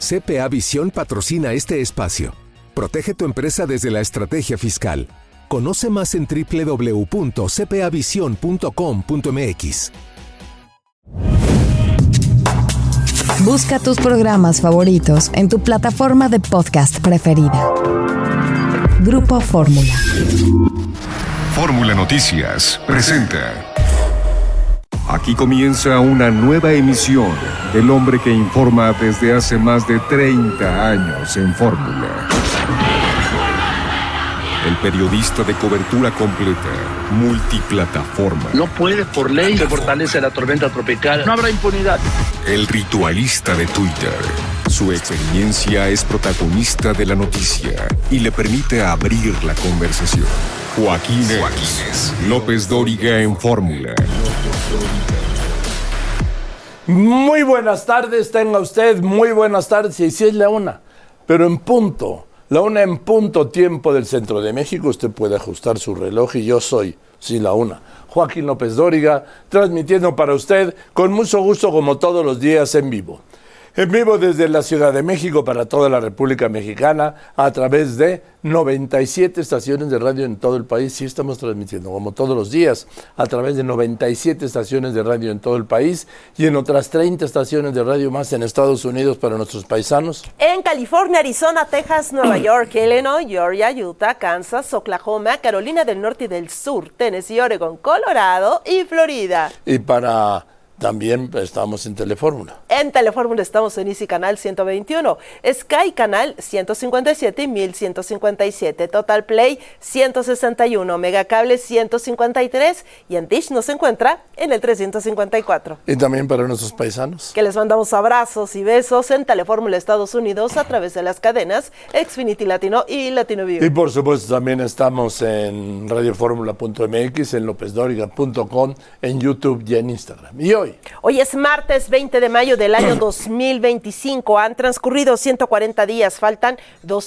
CPA Visión patrocina este espacio. Protege tu empresa desde la estrategia fiscal. Conoce más en www.cpavision.com.mx. Busca tus programas favoritos en tu plataforma de podcast preferida. Grupo Fórmula. Fórmula Noticias presenta. Aquí comienza una nueva emisión del hombre que informa desde hace más de 30 años en Fórmula. El periodista de cobertura completa, multiplataforma. No puede por ley, se fortalece la tormenta tropical, no habrá impunidad. El ritualista de Twitter. Su experiencia es protagonista de la noticia y le permite abrir la conversación. Joaquín López Dóriga en Fórmula. Muy buenas tardes, tenga usted muy buenas tardes, y si es la una, pero en punto, la una en punto tiempo del centro de México, usted puede ajustar su reloj y yo soy, sí, la una, Joaquín López Dóriga, transmitiendo para usted con mucho gusto como todos los días en vivo. En vivo desde la Ciudad de México para toda la República Mexicana a través de 97 estaciones de radio en todo el país. Sí, estamos transmitiendo como todos los días a través de 97 estaciones de radio en todo el país y en otras 30 estaciones de radio más en Estados Unidos para nuestros paisanos. En California, Arizona, Texas, Nueva York, Illinois, Georgia, Utah, Kansas, Oklahoma, Carolina del Norte y del Sur, Tennessee, Oregon, Colorado y Florida. Y para... También estamos en Telefórmula. En Telefórmula estamos en Easy Canal 121, Sky Canal 157 y 1157, Total Play 161, Megacable 153 y en Dish nos encuentra en el 354. Y también para nuestros paisanos. Que les mandamos abrazos y besos en Telefórmula Estados Unidos a través de las cadenas Xfinity Latino y Latino View. Y por supuesto también estamos en radioformula.mx, en lopesdoriga.com, en YouTube y en Instagram. Y Hoy es martes 20 de mayo del año 2025. Han transcurrido 140 días, faltan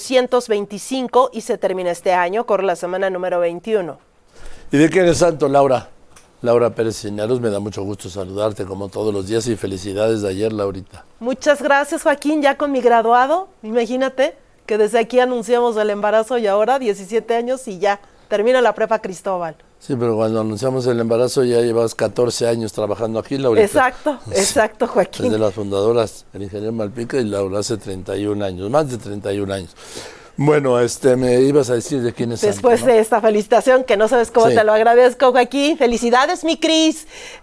225 y se termina este año. Corre la semana número 21. ¿Y de qué eres santo, Laura? Laura Pérez Cisneros, me da mucho gusto saludarte como todos los días y felicidades de ayer, Laurita. Muchas gracias, Joaquín, ya con mi graduado. Imagínate que desde aquí anunciamos el embarazo y ahora 17 años y ya termina la prepa Cristóbal. Sí, pero cuando anunciamos el embarazo ya llevas 14 años trabajando aquí, Laurita. Exacto, Joaquín. Es de las fundadoras, el ingeniero Malpica y Laura hace 31 años, más de 31 años. Bueno, me ibas a decir de quién es Después santo, ¿no? De esta felicitación, que no sabes cómo te lo agradezco, Joaquín. Felicidades, mi Cris.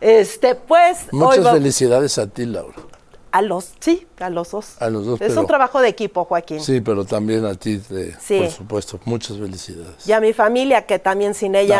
Muchas felicidades a ti, Laura. A los dos. A los dos. Es un trabajo de equipo, Joaquín. Sí, pero también a ti, por supuesto, muchas felicidades. Y a mi familia, que también sin ella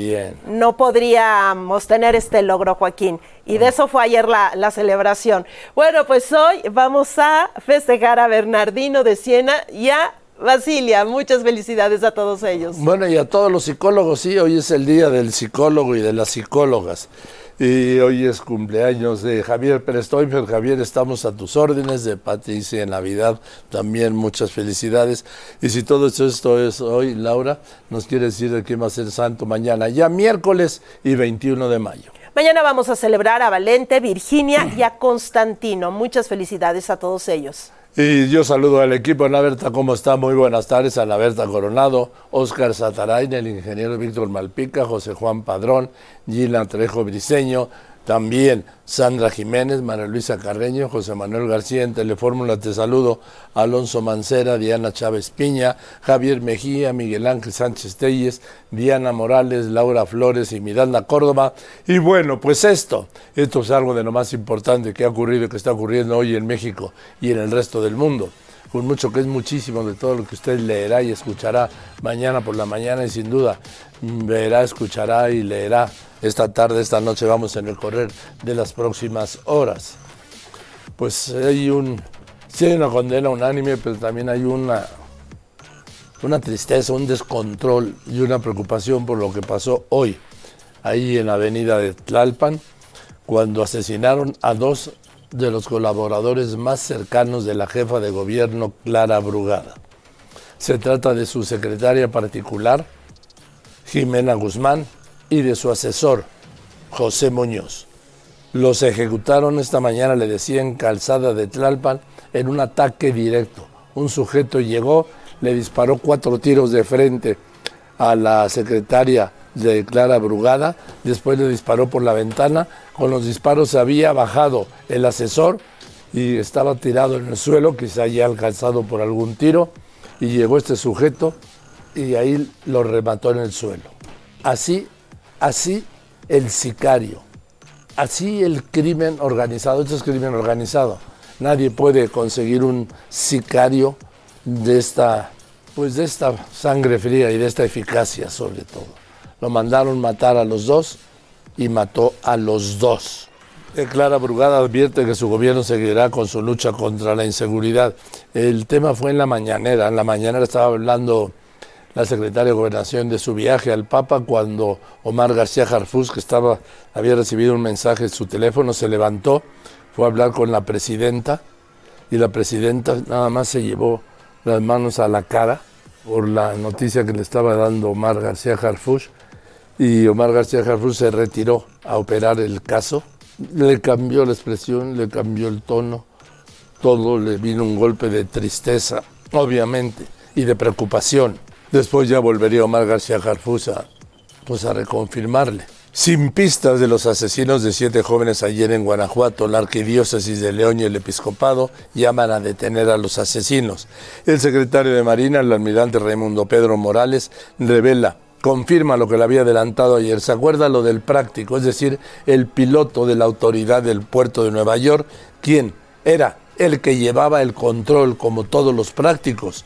no podríamos tener este logro, Joaquín. Y de eso fue ayer la celebración. Bueno, pues hoy vamos a festejar a Bernardino de Siena y a Basilia. Muchas felicidades a todos ellos. Bueno, y a todos los psicólogos, sí, hoy es el día del psicólogo y de las psicólogas. Y hoy es cumpleaños de Javier Pérez Toinfer. Javier, estamos a tus órdenes. De Patricia en Navidad también muchas felicidades. Y si todo esto es hoy, Laura, nos quiere decir de quién va a ser santo mañana, ya miércoles y 21 de mayo. Mañana vamos a celebrar a Valente, Virginia y a Constantino. Muchas felicidades a todos ellos. Y yo saludo al equipo. Ana Berta, ¿cómo está? Muy buenas tardes. Ana Berta Coronado, Óscar Satarain, el ingeniero Víctor Malpica, José Juan Padrón, Gila Trejo Briceño, también Sandra Jiménez, María Luisa Carreño, José Manuel García en Telefórmula, te saludo, Alonso Mancera, Diana Chávez Piña, Javier Mejía, Miguel Ángel Sánchez Telles, Diana Morales, Laura Flores y Miranda Córdoba. Y bueno, pues esto es algo de lo más importante que ha ocurrido y que está ocurriendo hoy en México y en el resto del mundo. Con mucho que es muchísimo de todo lo que usted leerá y escuchará mañana por la mañana y sin duda verá, escuchará y leerá esta tarde, esta noche, vamos en el correr de las próximas horas. Pues hay una condena unánime, pero también hay una tristeza, un descontrol y una preocupación por lo que pasó hoy, ahí en la avenida de Tlalpan, cuando asesinaron a dos de los colaboradores más cercanos de la jefa de gobierno, Clara Brugada. Se trata de su secretaria particular, Jimena Guzmán, y de su asesor, José Muñoz. Los ejecutaron esta mañana, le decía, en Calzada de Tlalpan, en un ataque directo. Un sujeto llegó, le disparó 4 tiros de frente a la secretaria de Clara Brugada, después le disparó por la ventana. Con los disparos se había bajado el asesor y estaba tirado en el suelo, quizá ya alcanzado por algún tiro, y llegó este sujeto y ahí lo remató en el suelo. Así el sicario, así el crimen organizado. Esto es crimen organizado. Nadie puede conseguir un sicario de esta sangre fría y de esta eficacia, sobre todo. Lo mandaron matar a los 2 y mató a los 2. Clara Brugada advierte que su gobierno seguirá con su lucha contra la inseguridad. El tema fue en la mañanera. En la mañanera estaba hablando la secretaria de Gobernación de su viaje al Papa cuando Omar García Harfuch, que había recibido un mensaje en su teléfono, se levantó, fue a hablar con la presidenta y la presidenta nada más se llevó las manos a la cara por la noticia que le estaba dando Omar García Harfuch, y Omar García Harfuch se retiró a operar el caso. Le cambió la expresión, le cambió el tono, todo, le vino un golpe de tristeza, obviamente, y de preocupación. Después ya volvería Omar García Harfuch a reconfirmarle. Sin pistas de los asesinos de 7 jóvenes ayer en Guanajuato, la Arquidiócesis de León y el Episcopado llaman a detener a los asesinos. El secretario de Marina, el almirante Raimundo Pedro Morales, confirma lo que le había adelantado ayer. ¿Se acuerda lo del práctico? Es decir, el piloto de la autoridad del puerto de Nueva York, quien era el que llevaba el control, como todos los prácticos,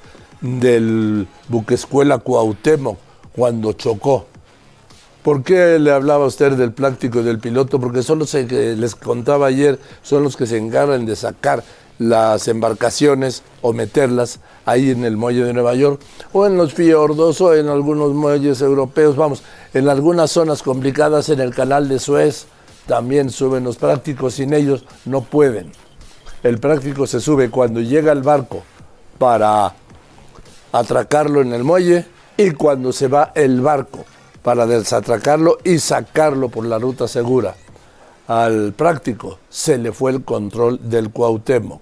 del buquescuela Cuauhtémoc cuando chocó. ¿Por qué le hablaba a usted del práctico y del piloto? Porque son los que les contaba ayer, son los que se encargan de sacar las embarcaciones o meterlas ahí en el muelle de Nueva York o en los fiordos o en algunos muelles europeos, en algunas zonas complicadas en el canal de Suez también suben los prácticos, sin ellos no pueden. El práctico se sube cuando llega el barco para atracarlo en el muelle y cuando se va el barco para desatracarlo y sacarlo por la ruta segura. Al práctico se le fue el control del Cuauhtémoc.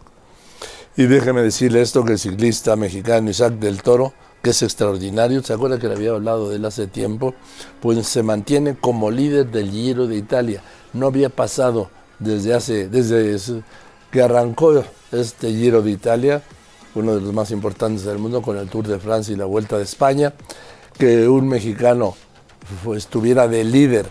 Y déjeme decirle esto, que el ciclista mexicano Isaac del Toro, que es extraordinario, ¿se acuerda que le había hablado de él hace tiempo? Pues se mantiene como líder del Giro de Italia. No había pasado desde que arrancó este Giro de Italia, uno de los más importantes del mundo, con el Tour de Francia y la Vuelta de España, que un mexicano estuviera de líder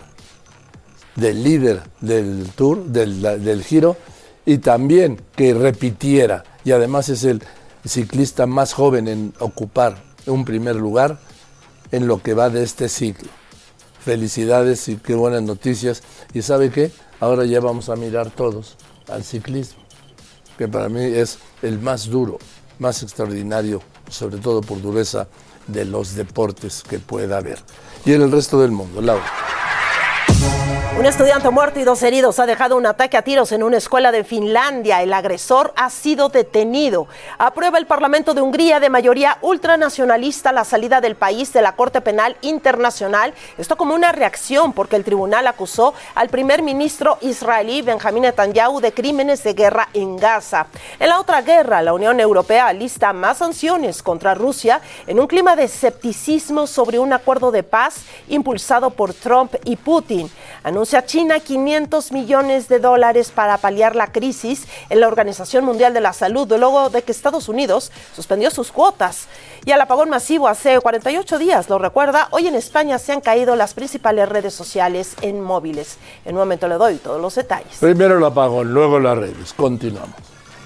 del Tour, del Giro, y también que repitiera. Y además es el ciclista más joven en ocupar un primer lugar en lo que va de este ciclo. Felicidades y qué buenas noticias. Y ¿sabe qué? Ahora ya vamos a mirar todos al ciclismo, que para mí es el más duro, más extraordinario, sobre todo por dureza, de los deportes que pueda haber. Y en el resto del mundo, Laura. Un estudiante muerto y 2 heridos ha dejado un ataque a tiros en una escuela de Finlandia. El agresor ha sido detenido. Aprueba el Parlamento de Hungría, de mayoría ultranacionalista, la salida del país de la Corte Penal Internacional. Esto como una reacción porque el tribunal acusó al primer ministro israelí Benjamín Netanyahu de crímenes de guerra en Gaza. En la otra guerra, la Unión Europea alista más sanciones contra Rusia en un clima de escepticismo sobre un acuerdo de paz impulsado por Trump y Putin. Anuncia China $500 millones para paliar la crisis en la Organización Mundial de la Salud, luego de que Estados Unidos suspendió sus cuotas. Y al apagón masivo hace 48 días, lo recuerda, hoy en España se han caído las principales redes sociales en móviles. En un momento le doy todos los detalles. Primero el apagón, luego las redes. Continuamos.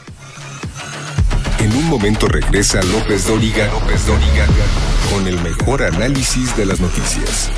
En un momento regresa López Dóriga con el mejor análisis de las noticias.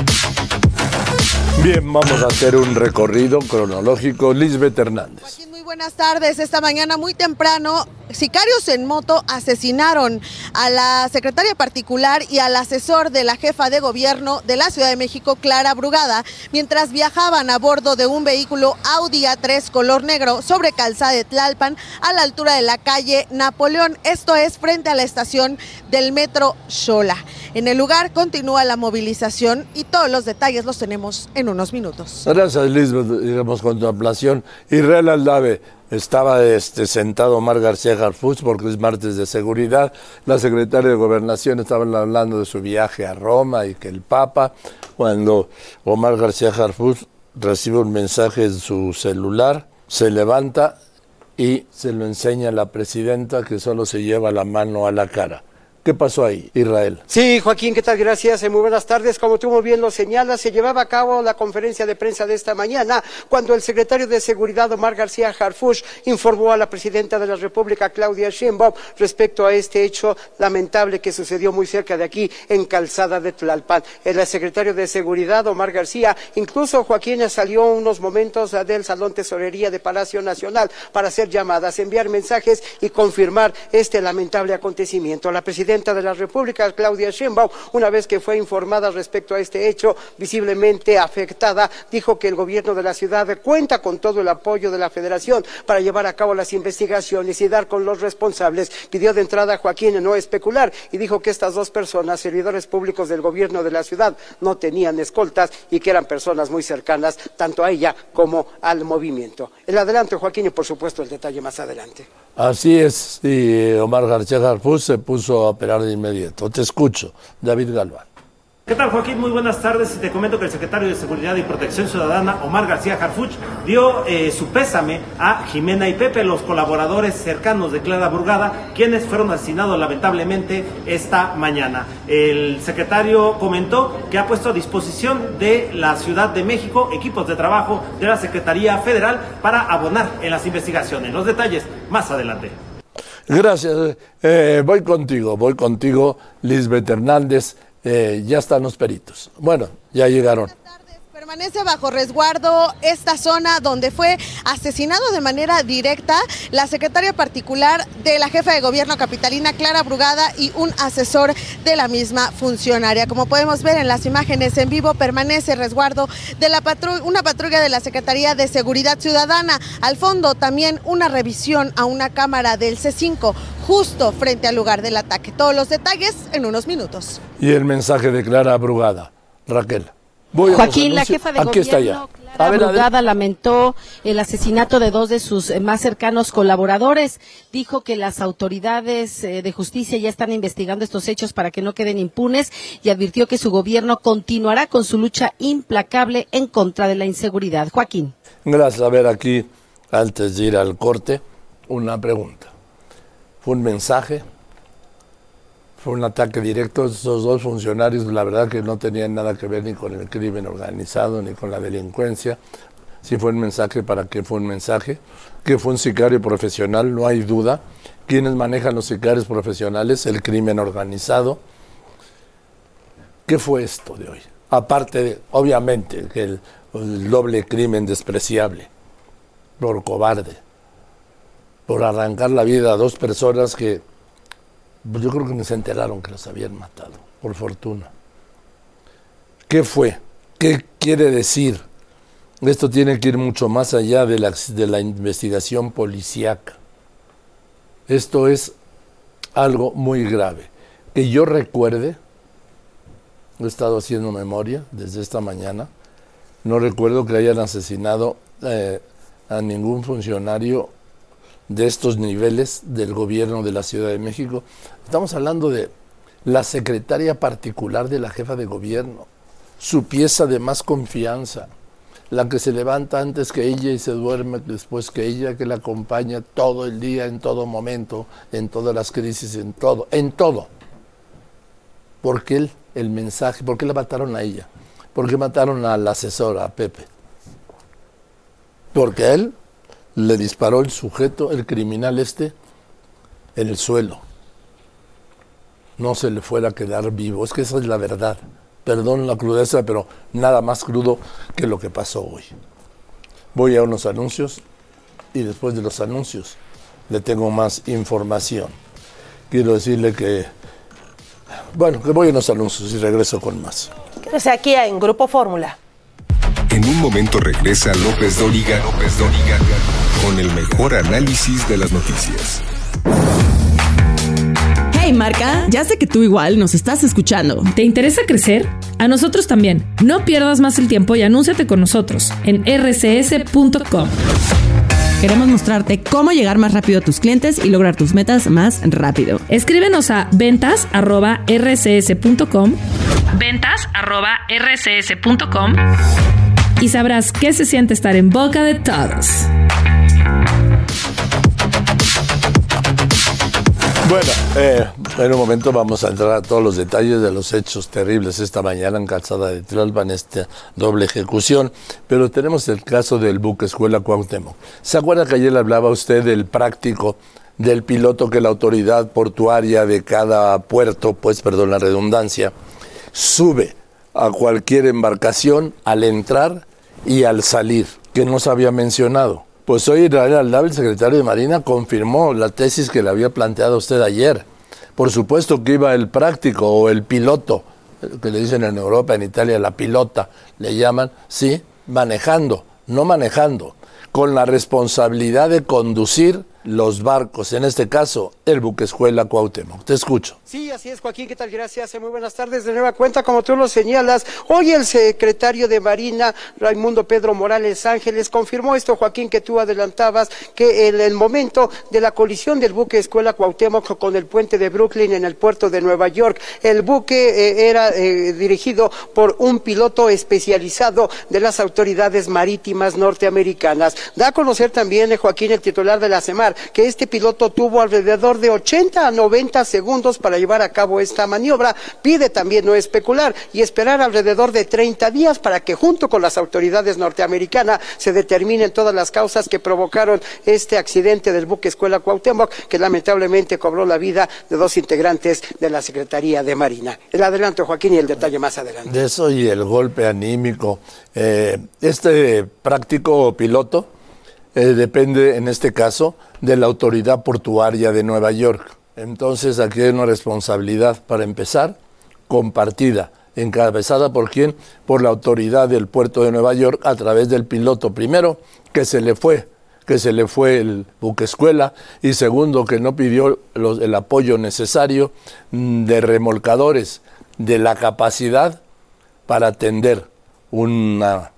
Bien, vamos a hacer un recorrido cronológico. Lisbeth Hernández. buenas tardes. Esta mañana muy temprano, sicarios en moto asesinaron a la secretaria particular y al asesor de la jefa de gobierno de la Ciudad de México, Clara Brugada, mientras viajaban a bordo de un vehículo Audi A3 color negro sobre Calzada de Tlalpan a la altura de la calle Napoleón. Esto es frente a la estación del metro Xola. En el lugar continúa la movilización y todos los detalles los tenemos en unos minutos. Gracias, Lisbeth. Iremos con contemplación. Israel Aldave. Estaba sentado Omar García Harfuch porque es martes de seguridad. La secretaria de Gobernación estaba hablando de su viaje a Roma y que el Papa, cuando Omar García Harfuch recibe un mensaje en su celular, se levanta y se lo enseña a la presidenta, que solo se lleva la mano a la cara. ¿Qué pasó ahí, Israel? Sí, Joaquín, ¿qué tal? Gracias, muy buenas tardes. Como tú muy bien lo señalas, se llevaba a cabo la conferencia de prensa de esta mañana, cuando el secretario de Seguridad, Omar García Harfuch, informó a la presidenta de la República, Claudia Sheinbaum, respecto a este hecho lamentable que sucedió muy cerca de aquí, en Calzada de Tlalpan. El secretario de Seguridad, Omar García, incluso, Joaquín, salió unos momentos del Salón Tesorería de Palacio Nacional para hacer llamadas, enviar mensajes y confirmar este lamentable acontecimiento. La presidenta de la República, Claudia Sheinbaum, una vez que fue informada respecto a este hecho, visiblemente afectada, dijo que el gobierno de la ciudad cuenta con todo el apoyo de la Federación para llevar a cabo las investigaciones y dar con los responsables. Pidió de entrada, Joaquín, no especular, y dijo que estas dos personas, servidores públicos del gobierno de la ciudad, no tenían escoltas y que eran personas muy cercanas tanto a ella como al movimiento. El adelanto, Joaquín, y por supuesto el detalle más adelante. Así es, y Omar García Harfuch se puso a operar de inmediato. Te escucho, David Galván. ¿Qué tal, Joaquín? Muy buenas tardes. Y te comento que el secretario de Seguridad y Protección Ciudadana, Omar García Harfuch, dio su pésame a Jimena y Pepe, los colaboradores cercanos de Clara Brugada, quienes fueron asesinados lamentablemente esta mañana. El secretario comentó que ha puesto a disposición de la Ciudad de México equipos de trabajo de la Secretaría Federal para abonar en las investigaciones. Los detalles más adelante. Gracias. Voy contigo, Lisbeth Hernández. Ya están los peritos. Bueno, ya llegaron. Permanece bajo resguardo esta zona donde fue asesinado de manera directa la secretaria particular de la jefa de gobierno capitalina, Clara Brugada, y un asesor de la misma funcionaria. Como podemos ver en las imágenes en vivo, permanece resguardo de una patrulla de la Secretaría de Seguridad Ciudadana. Al fondo también una revisión a una cámara del C5 justo frente al lugar del ataque. Todos los detalles en unos minutos. Y el mensaje de Clara Brugada, Raquel. Joaquín, la jefa de gobierno, Clara Brugada, lamentó el asesinato de dos de sus más cercanos colaboradores. Dijo que las autoridades de justicia ya están investigando estos hechos para que no queden impunes y advirtió que su gobierno continuará con su lucha implacable en contra de la inseguridad. Joaquín. Gracias. A ver, aquí, antes de ir al corte, una pregunta. ¿Fue un mensaje? Fue un ataque directo. Esos dos funcionarios, la verdad que no tenían nada que ver ni con el crimen organizado ni con la delincuencia. Si fue un mensaje, ¿para qué fue un mensaje? Que fue un sicario profesional, no hay duda. ¿Quiénes manejan los sicarios profesionales? El crimen organizado. ¿Qué fue esto de hoy? Aparte de, obviamente, que el doble crimen despreciable, por cobarde, por arrancar la vida a dos personas que yo creo que ni se enteraron que los habían matado, por fortuna. ¿Qué fue? ¿Qué quiere decir? Esto tiene que ir mucho más allá de la investigación policíaca. Esto es algo muy grave. Que yo recuerde, he estado haciendo memoria desde esta mañana, no recuerdo que hayan asesinado a ningún funcionario de estos niveles del gobierno de la Ciudad de México. Estamos hablando de la secretaria particular de la jefa de gobierno, su pieza de más confianza, la que se levanta antes que ella y se duerme después que ella, que la acompaña todo el día, en todo momento, en todas las crisis, en todo. ¿Por qué el mensaje? ¿Por qué la mataron a ella? ¿Por qué mataron a la asesora, a Pepe? Porque a él le disparó el sujeto, el criminal en el suelo. No se le fuera a quedar vivo. Es que esa es la verdad. Perdón la crudeza, pero nada más crudo que lo que pasó hoy. Voy a unos anuncios y después de los anuncios le tengo más información. Quiero decirle que voy a unos anuncios y regreso con más. Quédese aquí en Grupo Fórmula. En un momento regresa López Dóriga con el mejor análisis de las noticias. Hey Marca, ya sé que tú igual nos estás escuchando. ¿Te interesa crecer? A nosotros también. No pierdas más el tiempo y anúnciate con nosotros en rcs.com. Queremos mostrarte cómo llegar más rápido a tus clientes y lograr tus metas más rápido. Escríbenos a ventas@rcs.com ventas@rcs.com y sabrás qué se siente estar en boca de todos. Bueno, en un momento vamos a entrar a todos los detalles de los hechos terribles esta mañana en Calzada de Tlalpan, esta doble ejecución, pero tenemos el caso del buque escuela Cuauhtémoc. ¿Se acuerda que ayer le hablaba usted del práctico, del piloto que la autoridad portuaria de cada puerto, pues perdón la redundancia, sube a cualquier embarcación al entrar y al salir, que no se había mencionado? Pues hoy Israel Aldab, el secretario de Marina, confirmó la tesis que le había planteado usted ayer. Por supuesto que iba el práctico o el piloto, que le dicen en Europa, en Italia, la pilota, le llaman, sí, manejando, no manejando, con la responsabilidad de conducir los barcos, en este caso, el buque escuela Cuauhtémoc. Te escucho. Sí, así es, Joaquín, ¿qué tal? Gracias, muy buenas tardes. De nueva cuenta, como tú lo señalas, hoy el secretario de Marina, Raimundo Pedro Morales Ángeles, confirmó esto, Joaquín, que tú adelantabas, que en el momento de la colisión del buque escuela Cuauhtémoc con el puente de Brooklyn en el puerto de Nueva York, el buque era dirigido por un piloto especializado de las autoridades marítimas norteamericanas. Da a conocer también, Joaquín, el titular de la SEMAR, que este piloto tuvo alrededor de 80 a 90 segundos para llevar a cabo esta maniobra. Pide también no especular y esperar alrededor de 30 días para que junto con las autoridades norteamericanas se determinen todas las causas que provocaron este accidente del buque escuela Cuauhtémoc, que lamentablemente cobró la vida de 2 integrantes de la Secretaría de Marina. El adelanto, Joaquín, y el detalle más adelante. De eso y el golpe anímico. Este práctico piloto depende, en este caso, de la autoridad portuaria de Nueva York. Entonces, aquí hay una responsabilidad, para empezar, compartida, encabezada ¿por quién? Por la autoridad del puerto de Nueva York a través del piloto. Primero, que se le fue el buque escuela, y segundo, que no pidió el apoyo necesario de remolcadores, de la capacidad para atender una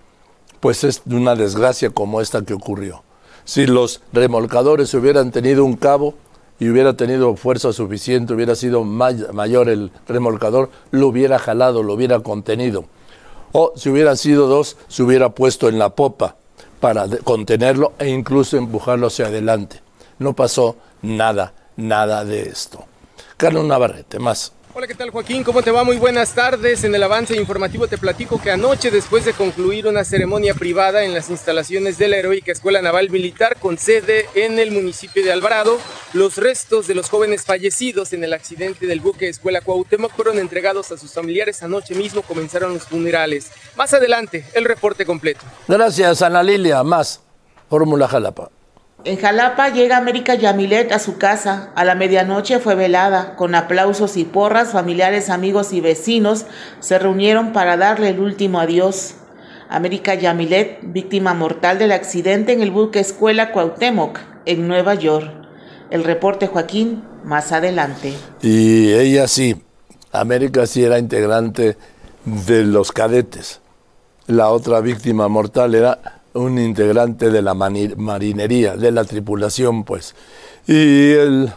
desgracia como esta que ocurrió. Si los remolcadores hubieran tenido un cabo y hubiera tenido fuerza suficiente, hubiera sido mayor el remolcador, lo hubiera jalado, lo hubiera contenido. O si hubieran sido 2, se hubiera puesto en la popa para contenerlo e incluso empujarlo hacia adelante. No pasó nada de esto. Carlos Navarrete, más. Hola, ¿qué tal, Joaquín? ¿Cómo te va? Muy buenas tardes. En el avance informativo te platico que anoche, después de concluir una ceremonia privada en las instalaciones de la Heroica Escuela Naval Militar con sede en el municipio de Alvarado, los restos de los jóvenes fallecidos en el accidente del buque Escuela Cuauhtémoc fueron entregados a sus familiares. Anoche mismo comenzaron los funerales. Más adelante, el reporte completo. Gracias, Ana Lilia. Más. Fórmula Jalapa. En Jalapa llega América Yamilet a su casa. A la medianoche fue velada. Con aplausos y porras, familiares, amigos y vecinos se reunieron para darle el último adiós. América Yamilet, víctima mortal del accidente en el buque escuela Cuauhtémoc, en Nueva York. El reporte, Joaquín, más adelante. Y ella sí, América sí era integrante de los cadetes. La otra víctima mortal era un integrante de la marinería, de la tripulación, pues. Y el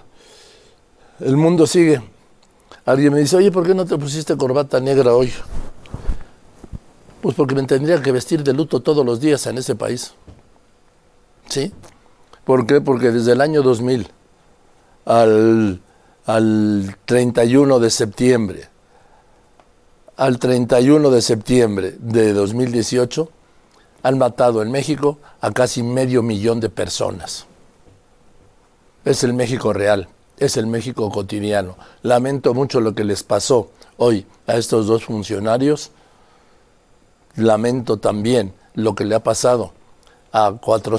mundo sigue. Alguien me dice, oye, ¿por qué no te pusiste corbata negra hoy? Pues porque me tendría que vestir de luto todos los días en ese país. ¿Sí? ¿Por qué? Porque desde el año 2000 al 31 de septiembre, al 31 de septiembre de 2018, han matado en México a casi 500,000 de personas. Es el México real, es el México cotidiano. Lamento mucho lo que les pasó hoy a estos 2 funcionarios. Lamento también lo que le ha pasado a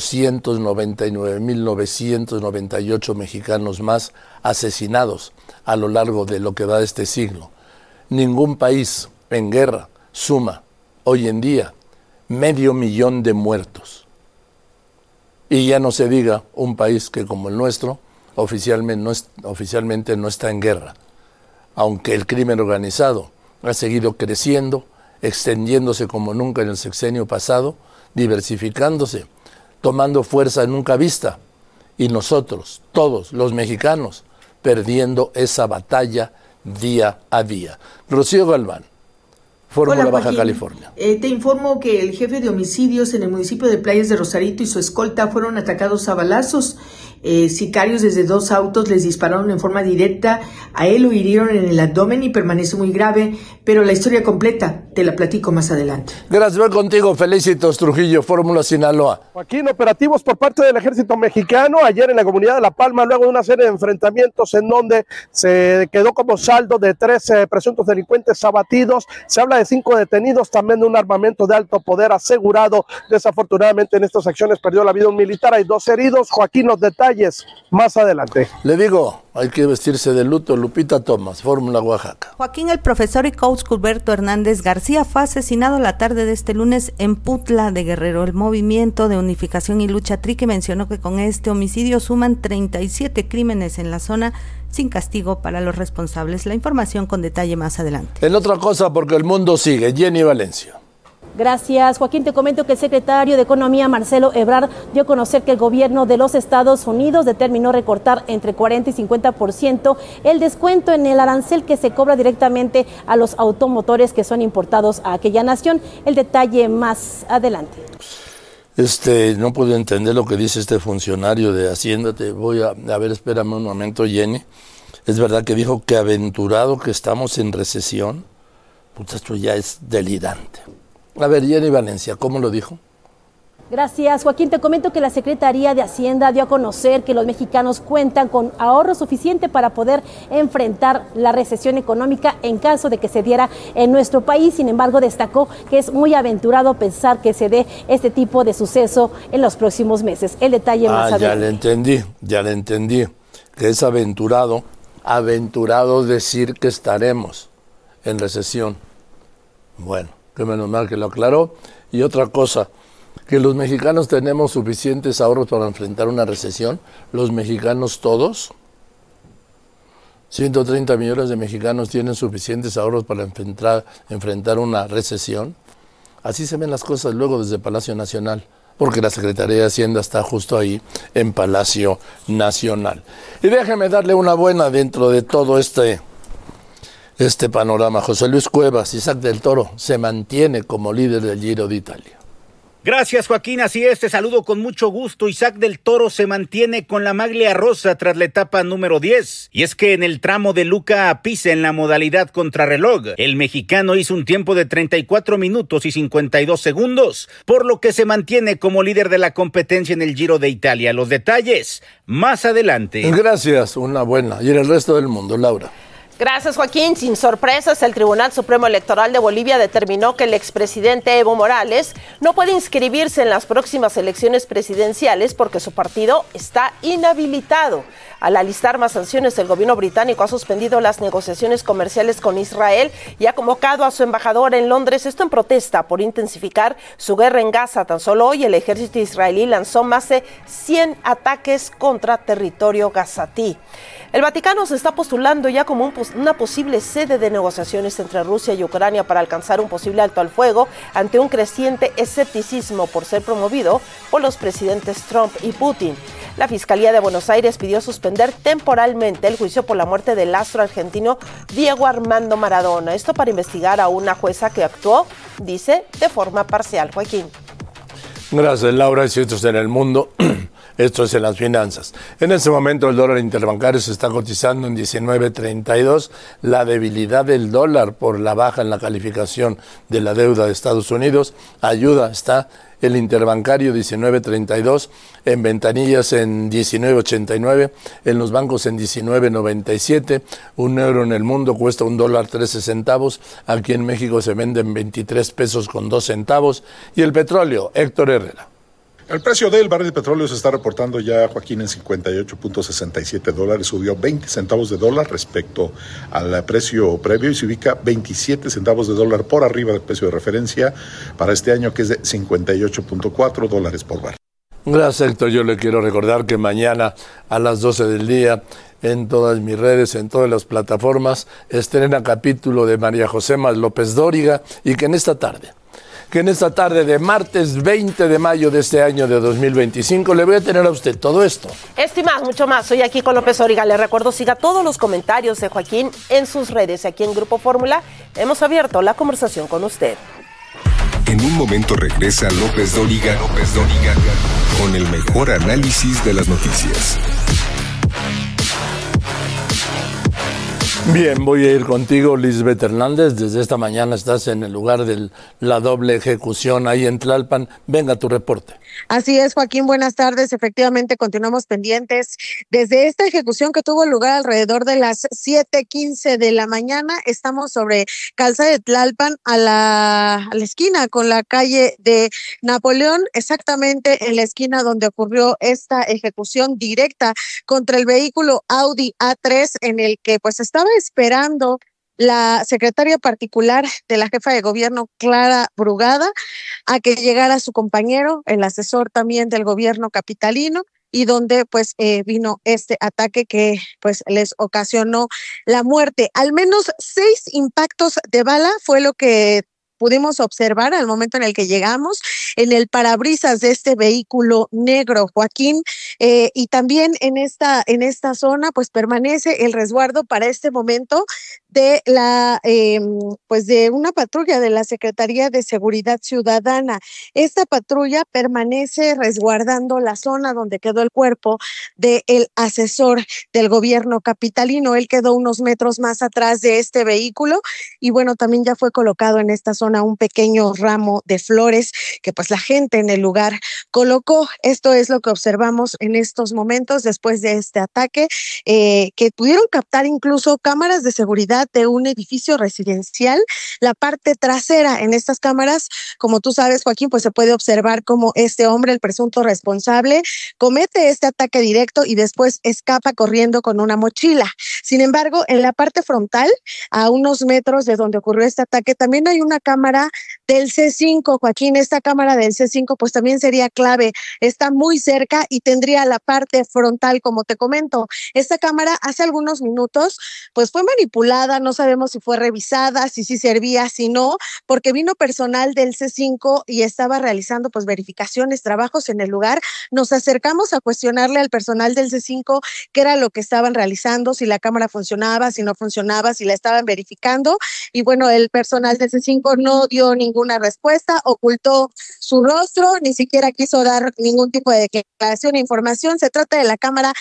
499.998 mexicanos más asesinados a lo largo de lo que va de este siglo. Ningún país en guerra suma hoy en día 500,000 de muertos. Y ya no se diga un país que como el nuestro oficialmente no está en guerra, aunque el crimen organizado ha seguido creciendo, extendiéndose como nunca en el sexenio pasado, diversificándose, tomando fuerza nunca vista, y nosotros, todos los mexicanos, perdiendo esa batalla día a día. Rocío Galván, Fórmula Baja California. Te informo que el jefe de homicidios en el municipio de Playas de Rosarito y su escolta fueron atacados a balazos. Sicarios desde 2 autos les dispararon en forma directa, a él lo hirieron en el abdomen y permanece muy grave, pero la historia completa te la platico más adelante. Gracias, voy contigo, Felicitos Trujillo, Fórmula Sinaloa. Joaquín, operativos por parte del ejército mexicano ayer en la comunidad de La Palma, luego de una serie de enfrentamientos en donde se quedó como saldo de 13 presuntos delincuentes abatidos. Se habla de 5 detenidos, también de un armamento de alto poder asegurado. Desafortunadamente en estas acciones perdió la vida un militar, hay 2 heridos. Joaquín, los detalles más adelante. Le digo, hay que vestirse de luto. Lupita Tomás, Fórmula Oaxaca. Joaquín, el profesor y coach Culberto Hernández García fue asesinado la tarde de este lunes en Putla de Guerrero. El Movimiento de Unificación y Lucha Triqui mencionó que con este homicidio suman 37 crímenes en la zona sin castigo para los responsables. La información con detalle más adelante. En otra cosa, porque el mundo sigue. Jenny Valencia. Gracias, Joaquín. Te comento que el secretario de Economía, Marcelo Ebrard, dio a conocer que el gobierno de los Estados Unidos determinó recortar entre 40 y 50% el descuento en el arancel que se cobra directamente a los automotores que son importados a aquella nación. El detalle más adelante. No puedo entender lo que dice este funcionario de Hacienda. Te voy a ver, espérame un momento, Jenny. Es verdad que dijo que aventurado que estamos en recesión. Puta, esto ya es delirante. A ver, Jenny Valencia, ¿cómo lo dijo? Gracias, Joaquín. Te comento que la Secretaría de Hacienda dio a conocer que los mexicanos cuentan con ahorro suficiente para poder enfrentar la recesión económica en caso de que se diera en nuestro país. Sin embargo, destacó que es muy aventurado pensar que se dé este tipo de suceso en los próximos meses. El detalle más adelante. Ya le entendí. Que es aventurado decir que estaremos en recesión. Bueno, que menos mal que lo aclaró. Y otra cosa, que los mexicanos tenemos suficientes ahorros para enfrentar una recesión. Los mexicanos todos, 130 millones de mexicanos tienen suficientes ahorros para enfrentar una recesión. Así se ven las cosas luego desde Palacio Nacional, porque la Secretaría de Hacienda está justo ahí en Palacio Nacional. Y déjeme darle una buena dentro de todo este panorama. José Luis Cuevas, Isaac del Toro, se mantiene como líder del Giro de Italia. Gracias, Joaquín, así es, te saludo con mucho gusto. Isaac del Toro se mantiene con la maglia rosa tras la etapa número 10. Y es que en el tramo de Luca a Pisa, en la modalidad contrarreloj, el mexicano hizo un tiempo de 34 minutos y 52 segundos, por lo que se mantiene como líder de la competencia en el Giro de Italia. Los detalles más adelante. Gracias, una buena. Y en el resto del mundo, Laura. Gracias, Joaquín. Sin sorpresas, el Tribunal Supremo Electoral de Bolivia determinó que el expresidente Evo Morales no puede inscribirse en las próximas elecciones presidenciales porque su partido está inhabilitado. Al alistar más sanciones, el gobierno británico ha suspendido las negociaciones comerciales con Israel y ha convocado a su embajador en Londres, esto en protesta por intensificar su guerra en Gaza. Tan solo hoy el ejército israelí lanzó más de 100 ataques contra territorio gazatí. El Vaticano se está postulando ya como una posible sede de negociaciones entre Rusia y Ucrania para alcanzar un posible alto al fuego ante un creciente escepticismo por ser promovido por los presidentes Trump y Putin. La Fiscalía de Buenos Aires pidió suspender temporalmente el juicio por la muerte del astro argentino Diego Armando Maradona. Esto para investigar a una jueza que actuó, dice, de forma parcial. Joaquín. Gracias, Laura. Y esto es en el mundo. Esto es en las finanzas. En este momento el dólar interbancario se está cotizando en 19.32. La debilidad del dólar por la baja en la calificación de la deuda de Estados Unidos ayuda. Está el interbancario 19.32, en ventanillas en 19.89, en los bancos en 19.97. Un euro en el mundo cuesta $1.13. Aquí en México se vende en 23 pesos con 2 centavos. Y el petróleo, Héctor Herrera. El precio del barril de petróleo se está reportando ya, Joaquín, en $58.67, subió 20 centavos de dólar respecto al precio previo y se ubica 27 centavos de dólar por arriba del precio de referencia para este año, que es de $58.4 por barril. Gracias, Héctor. Yo le quiero recordar que mañana a las 12 del día, en todas mis redes, en todas las plataformas, estrena capítulo de María José Más López Dóriga, y que en esta tarde de martes 20 de mayo de este año de 2025 le voy a tener a usted todo esto. Esto y más, mucho más. Soy aquí con López Dóriga. Le recuerdo, siga todos los comentarios de Joaquín en sus redes. Aquí en Grupo Fórmula hemos abierto la conversación con usted. En un momento regresa López Dóriga, con el mejor análisis de las noticias. Bien, voy a ir contigo, Lisbeth Hernández. Desde esta mañana estás en el lugar de la doble ejecución ahí en Tlalpan. Venga, tu reporte. Así es, Joaquín, buenas tardes. Efectivamente, continuamos pendientes desde esta ejecución que tuvo lugar alrededor de las 7:15 de la mañana. Estamos sobre Calzada de Tlalpan, a la esquina con la calle de Napoleón, exactamente en la esquina donde ocurrió esta ejecución directa contra el vehículo Audi A3, en el que pues estaba esperando la secretaria particular de la jefa de gobierno, Clara Brugada, a que llegara su compañero, el asesor también del gobierno capitalino, y donde pues vino este ataque que pues les ocasionó la muerte. Al menos 6 impactos de bala fue lo que pudimos observar al momento en el que llegamos en el parabrisas de este vehículo negro, Joaquín, y también en esta zona pues permanece el resguardo para este momento de la pues de una patrulla de la Secretaría de Seguridad Ciudadana. Esta patrulla permanece resguardando la zona donde quedó el cuerpo del asesor del gobierno capitalino. Él quedó unos metros más atrás de este vehículo y bueno, también ya fue colocado en esta zona un pequeño ramo de flores que pues la gente en el lugar colocó. Esto es lo que observamos en estos momentos después de este ataque, que pudieron captar incluso cámaras de seguridad de un edificio residencial. La parte trasera en estas cámaras, como tú sabes, Joaquín, pues se puede observar cómo este hombre, el presunto responsable, comete este ataque directo y después escapa corriendo con una mochila. Sin embargo, en la parte frontal, a unos metros de donde ocurrió este ataque, también hay una cámara del C5, Joaquín. Esta cámara del C5 pues también sería clave, está muy cerca y tendría la parte frontal, como te comento. Esta cámara hace algunos minutos pues fue manipulada, no sabemos si fue revisada, si sí servía, si no, porque vino personal del C5 y estaba realizando pues verificaciones, trabajos en el lugar. Nos acercamos a cuestionarle al personal del C5 qué era lo que estaban realizando, si la cámara funcionaba, si no funcionaba, si la estaban verificando, y bueno, el personal del C5 no dio ninguna respuesta, ocultó su rostro, ni siquiera quiso dar ningún tipo de declaración e información. Se trata de la cámara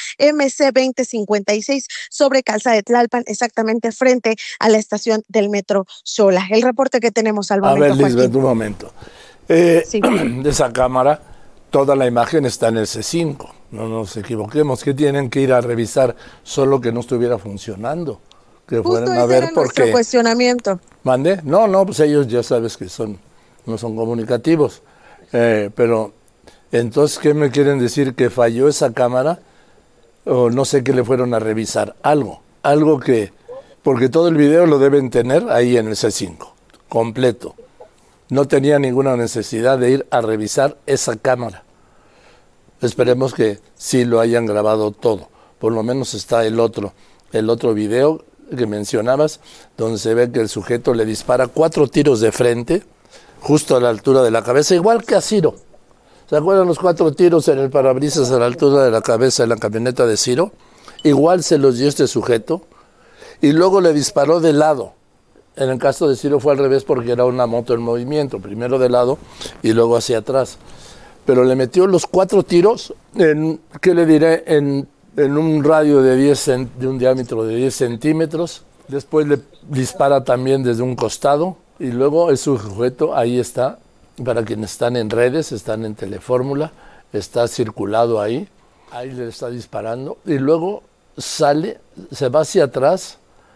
MC2056 sobre Calzada de Tlalpan, exactamente frente a la estación del metro Xola. El reporte que tenemos al momento, A ver, Lisbeth, Joaquín. un momento. Sí. De esa cámara, toda la imagen está en el C5. No nos equivoquemos, que tienen que ir a revisar solo que no estuviera funcionando. Que fueran a ver por qué. Cuestionamiento. ¿Mande? No, pues ellos ya sabes que no son comunicativos. Pero, entonces, ¿qué me quieren decir? ¿Que falló esa cámara? O no sé qué le fueron a revisar. Algo que... Porque todo el video lo deben tener ahí en el C5, completo. No tenía ninguna necesidad de ir a revisar esa cámara. Esperemos que sí lo hayan grabado todo. Por lo menos está el otro video que mencionabas, donde se ve que el sujeto le dispara 4 tiros de frente, justo a la altura de la cabeza, igual que a Ciro. ¿Se acuerdan los 4 tiros en el parabrisas a la altura de la cabeza de la camioneta de Ciro? Igual se los dio este sujeto, y luego le disparó de lado. En el caso de Ciro fue al revés porque era una moto en movimiento, primero de lado y luego hacia atrás. Pero le metió los 4 tiros ¿qué le diré? En un radio de un diámetro de 10 centímetros. Después le dispara también desde un costado y luego el sujeto ahí está. Para quienes están en redes, están en Telefórmula, está circulado ahí le está disparando y luego sale, se va hacia atrás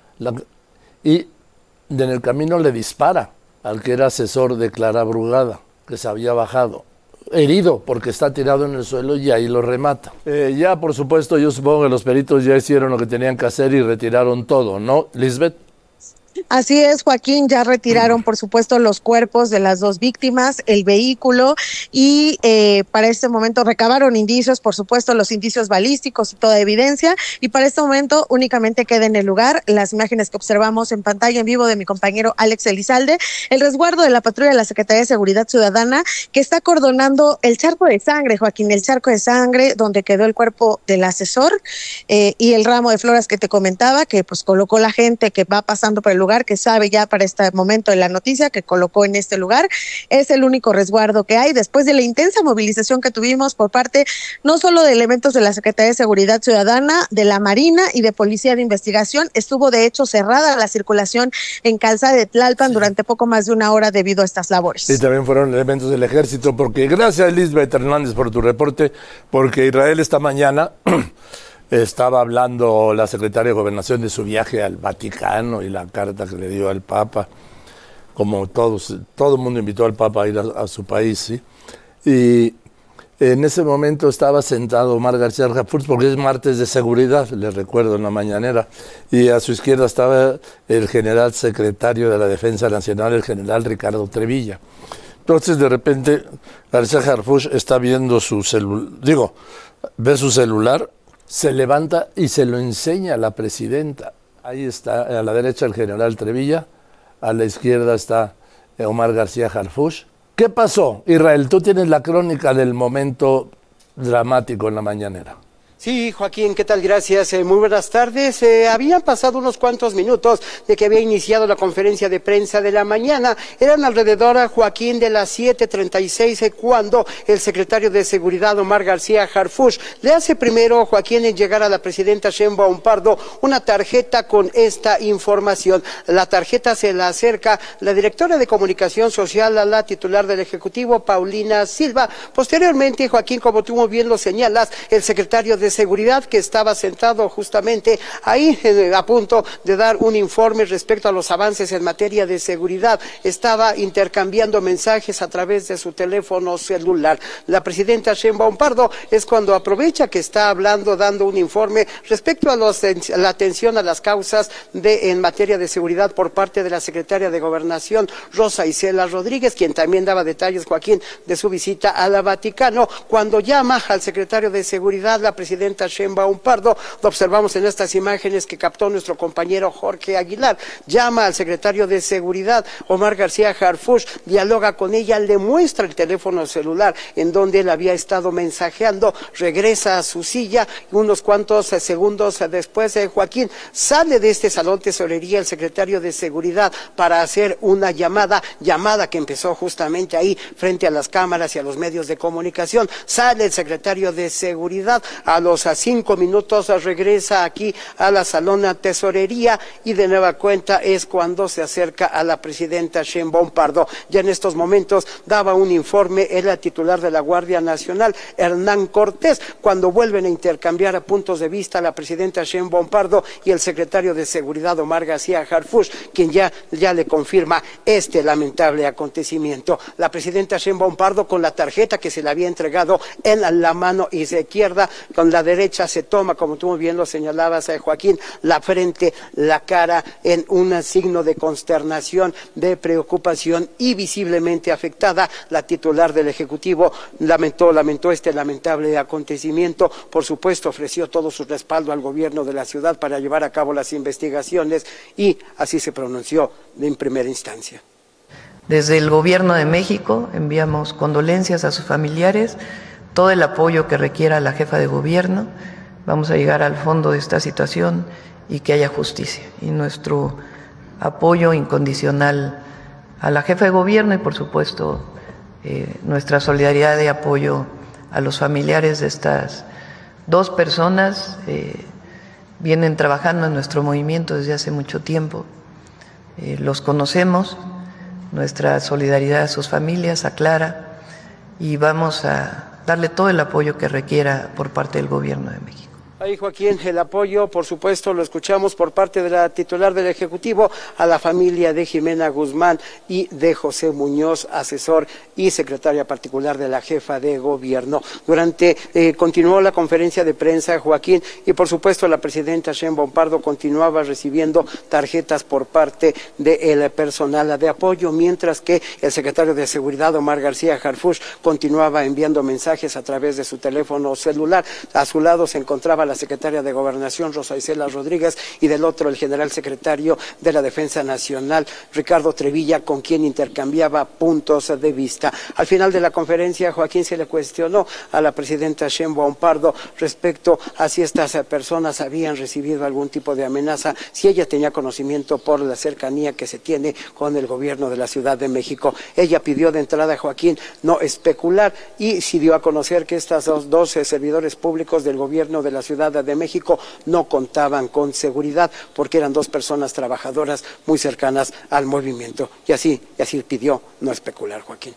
y en el camino le dispara al que era asesor de Clara Brugada, que se había bajado. herido porque está tirado en el suelo y ahí lo remata. Ya, por supuesto, yo supongo que los peritos ya hicieron lo que tenían que hacer y retiraron todo, ¿no, Lisbeth? Así es, Joaquín, ya retiraron, por supuesto, los cuerpos de las dos víctimas, el vehículo y para este momento recabaron indicios, por supuesto, los indicios balísticos y toda evidencia, y para este momento únicamente queda en el lugar las imágenes que observamos en pantalla en vivo de mi compañero Alex Elizalde, el resguardo de la patrulla de la Secretaría de Seguridad Ciudadana que está acordonando el charco de sangre, Joaquín, el charco de sangre donde quedó el cuerpo del asesor y el ramo de flores que te comentaba, que pues colocó la gente que va pasando por el lugar, que sabe ya para este momento de la noticia, que colocó en este lugar. Es el único resguardo que hay después de la intensa movilización que tuvimos por parte no solo de elementos de la Secretaría de Seguridad Ciudadana, de la Marina y de Policía de Investigación. Estuvo de hecho cerrada la circulación en Calzada de Tlalpan durante poco más de una hora debido a estas labores. Y también fueron elementos del Ejército, porque gracias Lisbeth Hernández por tu reporte, porque Israel esta mañana estaba hablando la secretaria de Gobernación de su viaje al Vaticano y la carta que le dio al Papa, como todo el mundo invitó al Papa a ir a su país, ¿sí? Y en ese momento estaba sentado Omar García Harfuch, porque es martes de seguridad, les recuerdo, en la mañanera, y a su izquierda estaba el general secretario de la Defensa Nacional, el general Ricardo Trevilla. Entonces, de repente, García Harfuch está viendo ve su celular, se levanta y se lo enseña a la presidenta. Ahí está, a la derecha el general Trevilla, a la izquierda está Omar García Harfuch. ¿Qué pasó? Israel, tú tienes la crónica del momento dramático en la mañanera. Sí, Joaquín, ¿qué tal? Gracias. Muy buenas tardes. Habían pasado unos cuantos minutos de que había iniciado la conferencia de prensa de la mañana. Eran alrededor, Joaquín, de las 7:36 cuando el secretario de Seguridad, Omar García Harfuch, le hace primero, Joaquín, en llegar a la presidenta Sheinbaum Pardo una tarjeta con esta información. La tarjeta se la acerca la directora de Comunicación Social a la titular del Ejecutivo, Paulina Silva. Posteriormente, Joaquín, como tú muy bien lo señalas, el secretario de Seguridad, que estaba sentado justamente ahí a punto de dar un informe respecto a los avances en materia de seguridad, estaba intercambiando mensajes a través de su teléfono celular. La presidenta Sheinbaum Pardo es cuando aprovecha que está hablando, dando un informe respecto a la atención a las causas en materia de seguridad por parte de la secretaria de Gobernación, Rosa Isela Rodríguez, quien también daba detalles, Joaquín, de su visita al Vaticano. Cuando llama al secretario de Seguridad, la presidenta Sheinbaum Pardo, lo observamos en estas imágenes que captó nuestro compañero Jorge Aguilar, llama al secretario de Seguridad, Omar García Harfuch, dialoga con ella, le muestra el teléfono celular en donde él había estado mensajeando, regresa a su silla y unos cuantos segundos después, Joaquín, sale de este salón tesorería el secretario de Seguridad para hacer una llamada que empezó justamente ahí frente a las cámaras y a los medios de comunicación. Sale el secretario de Seguridad, a los 5 minutos regresa aquí a la salón tesorería y de nueva cuenta es cuando se acerca a la presidenta Sheinbaum Pardo. Ya en estos momentos daba un informe el titular de la Guardia Nacional, Hernán Cortés, cuando vuelven a intercambiar puntos de vista la presidenta Sheinbaum Pardo y el secretario de Seguridad, Omar García Harfuch, quien ya le confirma este lamentable acontecimiento. La presidenta Sheinbaum Pardo, con la tarjeta que se le había entregado en la mano izquierda, con la derecha se toma, como tú muy bien lo señalabas, Joaquín, la frente, la cara, en un signo de consternación, de preocupación, y visiblemente afectada. La titular del Ejecutivo lamentó este lamentable acontecimiento. Por supuesto, ofreció todo su respaldo al gobierno de la ciudad para llevar a cabo las investigaciones y así se pronunció en primera instancia. Desde el Gobierno de México enviamos condolencias a sus familiares, todo el apoyo que requiera la jefa de gobierno. Vamos a llegar al fondo de esta situación y que haya justicia. Y nuestro apoyo incondicional a la jefa de gobierno y, por supuesto, nuestra solidaridad de apoyo a los familiares de estas dos personas. Vienen trabajando en nuestro movimiento desde hace mucho tiempo. Los conocemos, nuestra solidaridad a sus familias, a Clara, y vamos a darle todo el apoyo que requiera por parte del Gobierno de México. Ahí, Joaquín, el apoyo, por supuesto, lo escuchamos por parte de la titular del Ejecutivo a la familia de Jimena Guzmán y de José Muñoz, asesor y secretaria particular de la jefa de gobierno. Continuó la conferencia de prensa, Joaquín, y por supuesto la presidenta Sheinbaum Pardo continuaba recibiendo tarjetas por parte del personal de apoyo, mientras que el secretario de Seguridad, Omar García Harfuch, continuaba enviando mensajes a través de su teléfono celular. A su lado se encontraba la secretaria de Gobernación, Rosa Isela Rodríguez, y del otro el general secretario de la Defensa Nacional, Ricardo Trevilla, con quien intercambiaba puntos de vista. Al final de la conferencia, Joaquín, se le cuestionó a la presidenta Sheinbaum Pardo respecto a si estas personas habían recibido algún tipo de amenaza, si ella tenía conocimiento por la cercanía que se tiene con el gobierno de la Ciudad de México. Ella pidió de entrada, Joaquín, no especular, y sí dio a conocer que estas dos servidores públicos del gobierno de la Ciudad de México no contaban con seguridad porque eran dos personas trabajadoras muy cercanas al movimiento. Y así pidió no especular, Joaquín.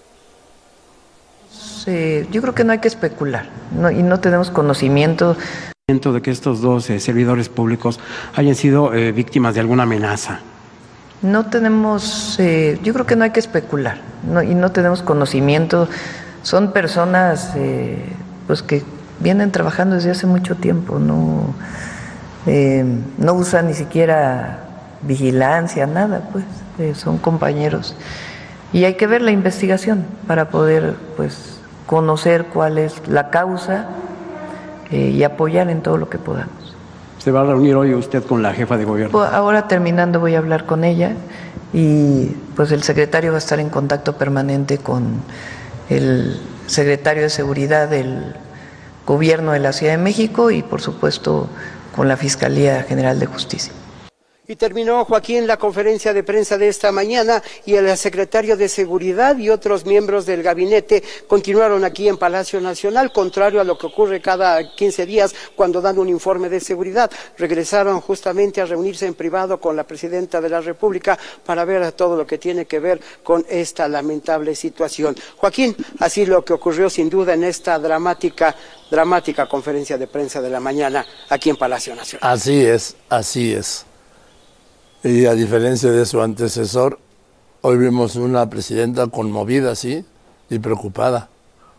Sí, yo creo que no hay que especular, y no tenemos conocimiento de que estos dos servidores públicos hayan sido víctimas de alguna amenaza. No tenemos, yo creo que no hay que especular, y no tenemos conocimiento. Son personas pues que vienen trabajando desde hace mucho tiempo, no usan ni siquiera vigilancia, nada, pues son compañeros. Y hay que ver la investigación para poder pues conocer cuál es la causa y apoyar en todo lo que podamos. ¿Se va a reunir hoy usted con la jefa de gobierno? Pues ahora terminando voy a hablar con ella, y pues el secretario va a estar en contacto permanente con el secretario de Seguridad del Gobierno de la Ciudad de México y por supuesto con la Fiscalía General de Justicia. Y terminó, Joaquín, la conferencia de prensa de esta mañana, y el secretario de Seguridad y otros miembros del gabinete continuaron aquí en Palacio Nacional, contrario a lo que ocurre cada 15 días cuando dan un informe de seguridad. Regresaron justamente a reunirse en privado con la presidenta de la República para ver todo lo que tiene que ver con esta lamentable situación. Joaquín, así lo que ocurrió sin duda en esta dramática conferencia de prensa de la mañana aquí en Palacio Nacional. Así es. Y a diferencia de su antecesor, hoy vimos una presidenta conmovida, sí, y preocupada.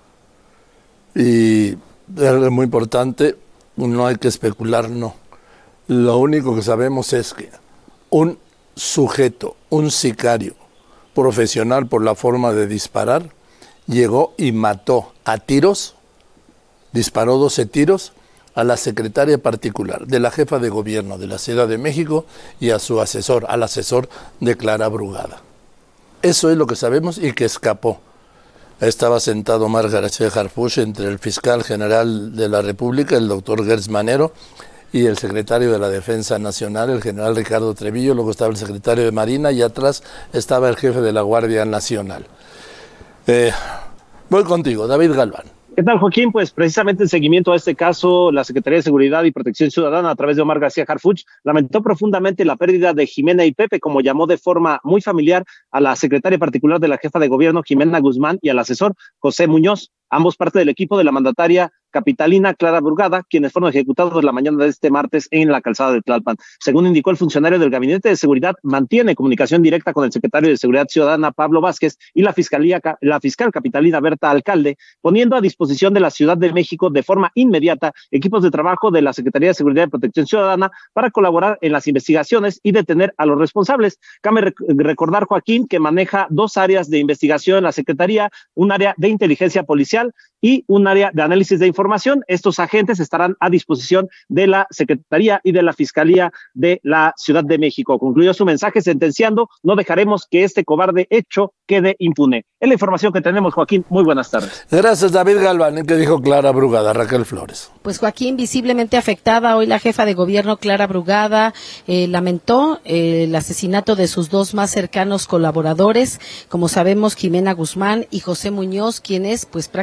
Y es muy importante, no hay que especular, no. Lo único que sabemos es que un sujeto, un sicario profesional por la forma de disparar, llegó y mató a tiros, disparó 12 tiros, a la secretaria particular de la jefa de gobierno de la Ciudad de México y a su asesor, al asesor de Clara Brugada. Eso es lo que sabemos, y que escapó. Estaba sentado Omar García Harfuch entre el fiscal general de la República, el doctor Gertz Manero, y el secretario de la Defensa Nacional, el general Ricardo Trevillo. Luego estaba el secretario de Marina y atrás estaba el jefe de la Guardia Nacional. Voy contigo, David Galván. ¿Qué tal, Joaquín? Pues precisamente en seguimiento a este caso, la Secretaría de Seguridad y Protección Ciudadana, a través de Omar García Harfuch, lamentó profundamente la pérdida de Jimena y Pepe, como llamó de forma muy familiar a la secretaria particular de la jefa de gobierno, Jimena Guzmán, y al asesor, José Muñoz, ambos parte del equipo de la mandataria capitalina Clara Brugada, quienes fueron ejecutados la mañana de este martes en la calzada de Tlalpan. Según indicó el funcionario del Gabinete de Seguridad, mantiene comunicación directa con el secretario de Seguridad Ciudadana, Pablo Vázquez, y la fiscal capitalina, Berta Alcalde, poniendo a disposición de la Ciudad de México de forma inmediata equipos de trabajo de la Secretaría de Seguridad y Protección Ciudadana para colaborar en las investigaciones y detener a los responsables. Cabe recordar, Joaquín, que maneja dos áreas de investigación en la Secretaría, un área de inteligencia policial y un área de análisis de información. Estos agentes estarán a disposición de la Secretaría y de la Fiscalía de la Ciudad de México. Concluyó su mensaje sentenciando: no dejaremos que este cobarde hecho quede impune. Es la información que tenemos, Joaquín. Muy buenas tardes. Gracias, David Galván. ¿Qué dijo Clara Brugada? Raquel Flores. Pues, Joaquín, visiblemente afectada, hoy la jefa de gobierno, Clara Brugada, lamentó el asesinato de sus dos más cercanos colaboradores, como sabemos, Jimena Guzmán y José Muñoz, quienes pues prácticamente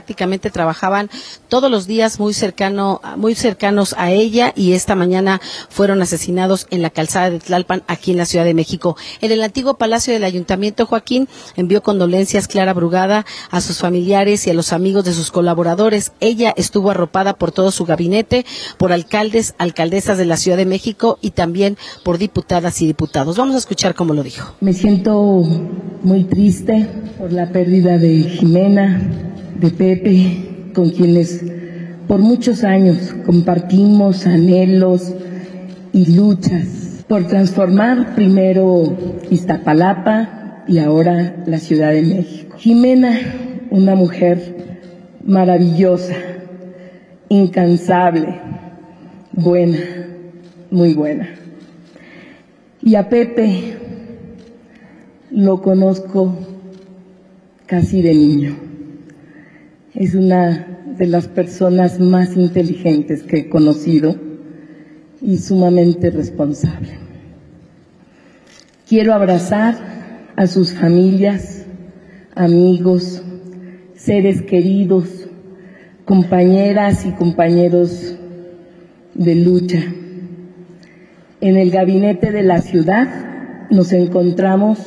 gabinete trabajaban todos los días muy cercanos a ella, y esta mañana fueron asesinados en la calzada de Tlalpan, aquí en la Ciudad de México. En el antiguo Palacio del Ayuntamiento, Joaquín, envió condolencias Clara Brugada a sus familiares y a los amigos de sus colaboradores. Ella estuvo arropada por todo su gabinete, por alcaldes, alcaldesas de la Ciudad de México y también por diputadas y diputados. Vamos a escuchar cómo lo dijo. Me siento muy triste por la pérdida de Jimena, de Pepe, con quienes por muchos años compartimos anhelos y luchas por transformar primero Iztapalapa y ahora la Ciudad de México. Jimena, una mujer maravillosa, incansable, buena, muy buena. Y a Pepe lo conozco casi de niño. Es una de las personas más inteligentes que he conocido y sumamente responsable. Quiero abrazar a sus familias, amigos, seres queridos, compañeras y compañeros de lucha. En el gabinete de la ciudad nos encontramos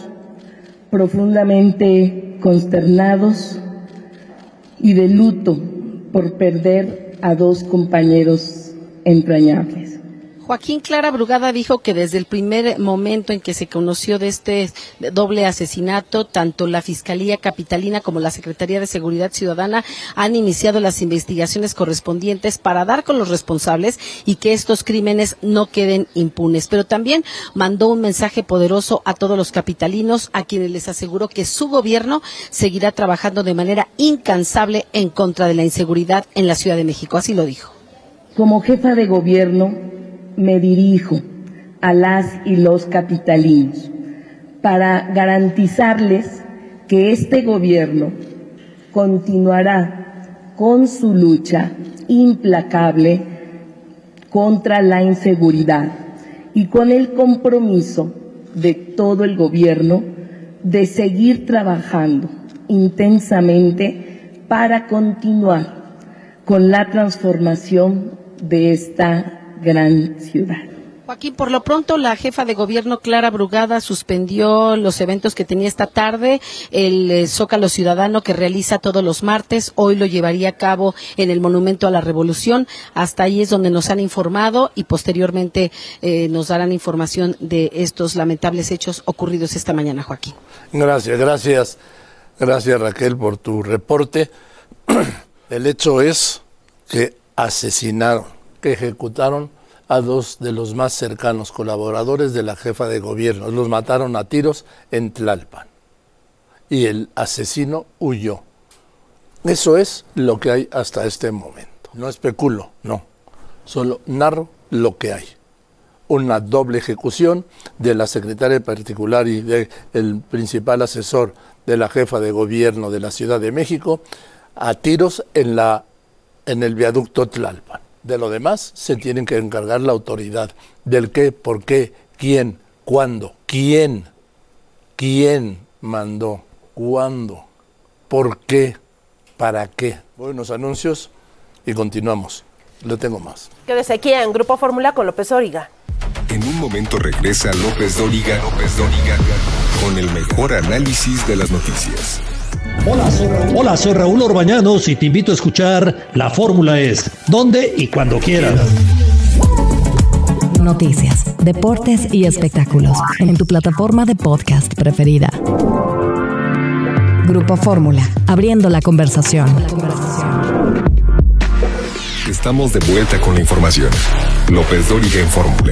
profundamente consternados y de luto por perder a dos compañeros entrañables. Joaquín, Clara Brugada dijo que desde el primer momento en que se conoció de este doble asesinato, tanto la Fiscalía Capitalina como la Secretaría de Seguridad Ciudadana han iniciado las investigaciones correspondientes para dar con los responsables y que estos crímenes no queden impunes. Pero también mandó un mensaje poderoso a todos los capitalinos, a quienes les aseguró que su gobierno seguirá trabajando de manera incansable en contra de la inseguridad en la Ciudad de México. Así lo dijo. Como jefa de gobierno, me dirijo a las y los capitalinos para garantizarles que este gobierno continuará con su lucha implacable contra la inseguridad y con el compromiso de todo el gobierno de seguir trabajando intensamente para continuar con la transformación de esta gran ciudad. Joaquín, por lo pronto la jefa de gobierno Clara Brugada suspendió los eventos que tenía esta tarde, el Zócalo Ciudadano que realiza todos los martes, hoy lo llevaría a cabo en el Monumento a la Revolución. Hasta ahí es donde nos han informado y posteriormente nos darán información de estos lamentables hechos ocurridos esta mañana, Joaquín. Gracias Raquel por tu reporte. El hecho es que que ejecutaron a dos de los más cercanos colaboradores de la jefa de gobierno. Los mataron a tiros en Tlalpan y el asesino huyó. Eso es lo que hay hasta este momento. No especulo, no. Solo narro lo que hay. Una doble ejecución de la secretaria particular y del principal asesor de la jefa de gobierno de la Ciudad de México a tiros en el viaducto Tlalpan. De lo demás se tienen que encargar la autoridad. Del qué, por qué, quién, cuándo, quién mandó, cuándo, por qué, para qué. Voy a unos anuncios y continuamos. Lo tengo más. Quédese aquí en Grupo Fórmula con López Dóriga. En un momento regresa López Dóriga con el mejor análisis de las noticias. Hola, soy Raúl Orbañanos y te invito a escuchar La Fórmula Es, donde y cuando quieras. Noticias, deportes y espectáculos en tu plataforma de podcast preferida. Grupo Fórmula, abriendo la conversación. Estamos de vuelta con la información. López Dóriga en Fórmula.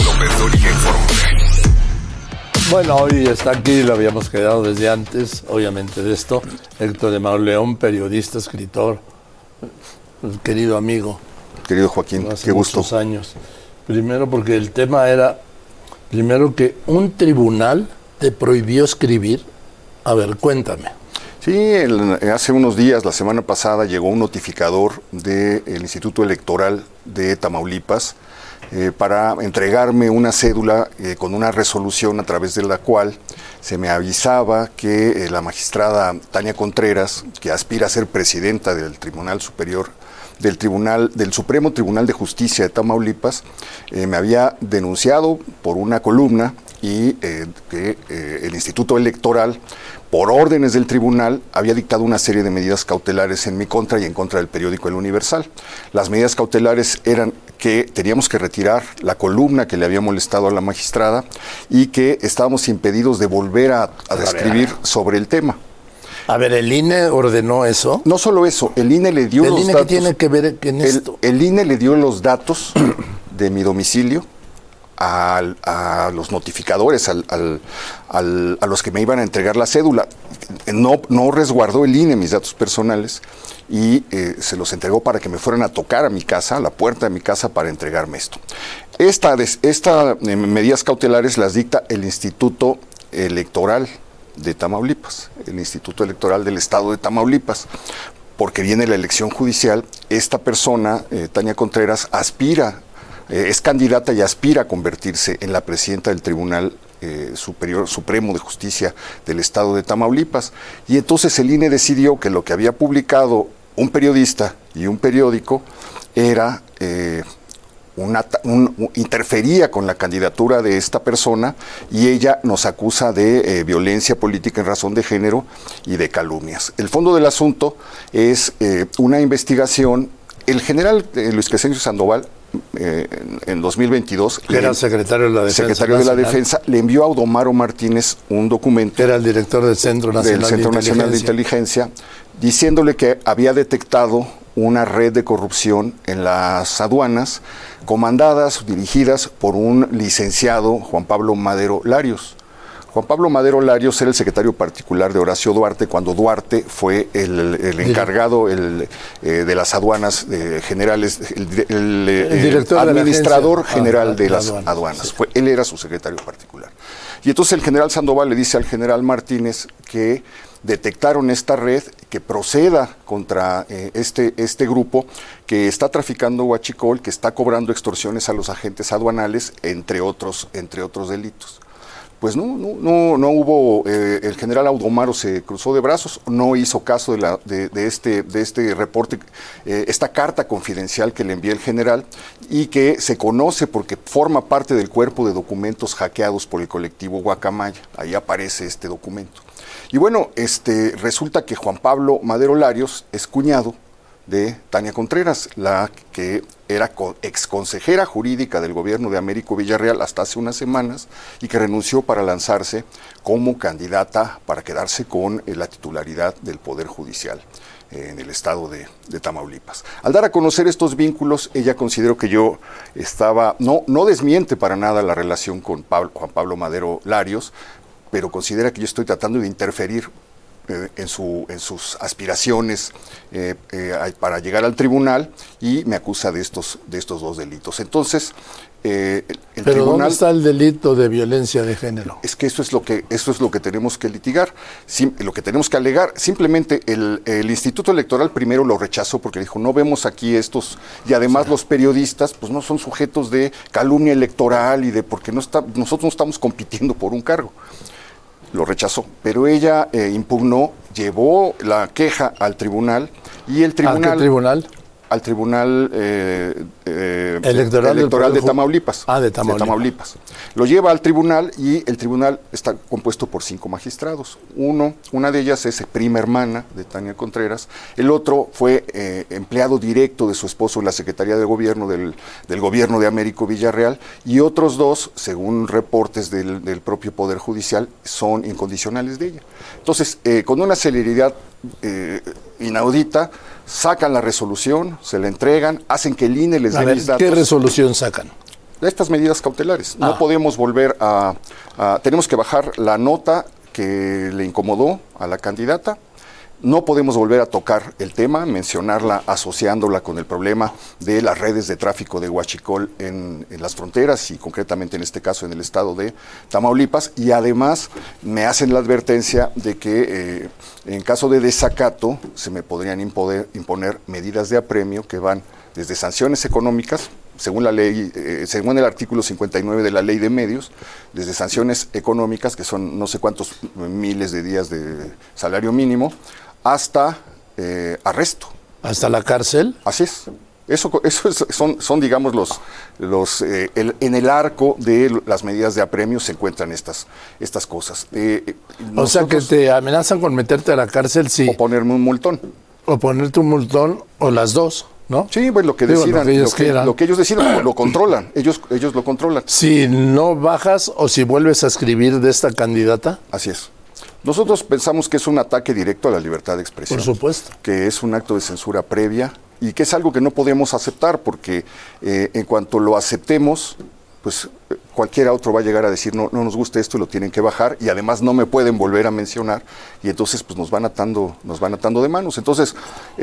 Bueno, hoy está aquí, lo habíamos quedado desde antes, obviamente, de esto, Héctor de Mauleón, periodista, escritor, querido amigo. Querido Joaquín, qué gusto. Muchos años. Primero porque el tema era, que un tribunal te prohibió escribir. A ver, cuéntame. Sí, hace unos días, la semana pasada, llegó un notificador del Instituto Electoral de Tamaulipas para entregarme una cédula con una resolución a través de la cual se me avisaba que la magistrada Tania Contreras, que aspira a ser presidenta del Tribunal Superior, del Supremo Tribunal de Justicia de Tamaulipas, me había denunciado por una columna y que el Instituto Electoral, por órdenes del tribunal, había dictado una serie de medidas cautelares en mi contra y en contra del periódico El Universal. Las medidas cautelares eran que teníamos que retirar la columna que le había molestado a la magistrada y que estábamos impedidos de volver a escribir sobre el tema. A ver, ¿el INE ordenó eso? No solo eso, el INE le dio los datos. ¿El INE qué tiene que ver en esto? El INE le dio los datos de mi domicilio a los notificadores, a los que me iban a entregar la cédula. No resguardó el INE mis datos personales y se los entregó para que me fueran a tocar a mi casa, a la puerta de mi casa, para entregarme esto. Estas medidas cautelares las dicta el Instituto Electoral de Tamaulipas, el Instituto Electoral del Estado de Tamaulipas, porque viene la elección judicial. Esta persona, Tania Contreras, es candidata y aspira a convertirse en la presidenta del Tribunal Supremo de Justicia del Estado de Tamaulipas. Y entonces el INE decidió que lo que había publicado un periodista y un periódico era interfería con la candidatura de esta persona, y ella nos acusa de violencia política en razón de género y de calumnias. El fondo del asunto es una investigación. El general Luis Crescencio Sandoval, en 2022, que era secretario de la Defensa, le envió a Audomaro Martínez un documento, que era el director del Centro Nacional de Inteligencia, diciéndole que había detectado una red de corrupción en las aduanas, dirigidas por un licenciado, Juan Pablo Madero Larios. Juan Pablo Madero Larios era el secretario particular de Horacio Duarte cuando Duarte fue el encargado de las aduanas generales, el director administrador general de las aduanas. Sí. Él era su secretario particular. Y entonces el general Sandoval le dice al general Martínez que detectaron esta red, que proceda contra este grupo que está traficando huachicol, que está cobrando extorsiones a los agentes aduanales, entre otros delitos. Pues no hubo, el general Audomaro se cruzó de brazos, no hizo caso de este reporte, esta carta confidencial que le envía el general, y que se conoce porque forma parte del cuerpo de documentos hackeados por el colectivo Guacamaya. Ahí aparece este documento. Y bueno, resulta que Juan Pablo Madero Larios es cuñado de Tania Contreras, la que era exconsejera jurídica del gobierno de Américo Villarreal hasta hace unas semanas, y que renunció para lanzarse como candidata para quedarse con la titularidad del Poder Judicial en el estado de Tamaulipas. Al dar a conocer estos vínculos, ella consideró que yo estaba, no desmiente para nada la relación con Juan Pablo Madero Larios, pero considera que yo estoy tratando de interferir en sus aspiraciones para llegar al tribunal, y me acusa de estos dos delitos. Entonces, el tribunal, ¿dónde está el delito de violencia de género? Es que eso es lo que tenemos que litigar, lo que tenemos que alegar. Simplemente el Instituto Electoral primero lo rechazó porque dijo, no vemos aquí estos, y además los periodistas pues no son sujetos de calumnia electoral porque nosotros no estamos compitiendo por un cargo. Lo rechazó, pero ella impugnó, llevó la queja al tribunal, y el tribunal... ¿A qué tribunal? Al Tribunal Electoral de Tamaulipas. De Tamaulipas. Lo lleva al tribunal, y el tribunal está compuesto por 5 magistrados. Una de ellas es prima hermana de Tania Contreras, el otro fue empleado directo de su esposo en la Secretaría de Gobierno del gobierno de Américo Villarreal, y otros 2, según reportes del propio Poder Judicial, son incondicionales de ella. Entonces, con una celeridad inaudita, sacan la resolución, se la entregan, hacen que el INE les dé mis datos. ¿Qué resolución sacan? Estas medidas cautelares. No podemos volver tenemos que bajar la nota que le incomodó a la candidata. No podemos volver a tocar el tema, mencionarla asociándola con el problema de las redes de tráfico de huachicol en las fronteras, y concretamente en este caso en el estado de Tamaulipas, y además me hacen la advertencia de que en caso de desacato se me podrían imponer medidas de apremio que van desde sanciones económicas, según la ley, según el artículo 59 de la Ley de Medios, desde sanciones económicas, que son no sé cuántos miles de días de salario mínimo, hasta arresto. ¿Hasta la cárcel? Así es. Eso son digamos, en el arco de las medidas de apremio se encuentran estas cosas. O sea, que te amenazan con meterte a la cárcel, sí. O ponerme un multón. O ponerte un multón, o las dos, ¿no? Sí, pues lo que decidan, lo que ellos decidan, lo controlan, ellos lo controlan. Si no bajas o si vuelves a escribir de esta candidata. Así es. Nosotros pensamos que es un ataque directo a la libertad de expresión. Por supuesto. Que es un acto de censura previa y que es algo que no podemos aceptar porque en cuanto lo aceptemos, pues cualquiera otro va a llegar a decir no nos gusta esto y lo tienen que bajar y además no me pueden volver a mencionar y entonces pues nos van atando de manos. Entonces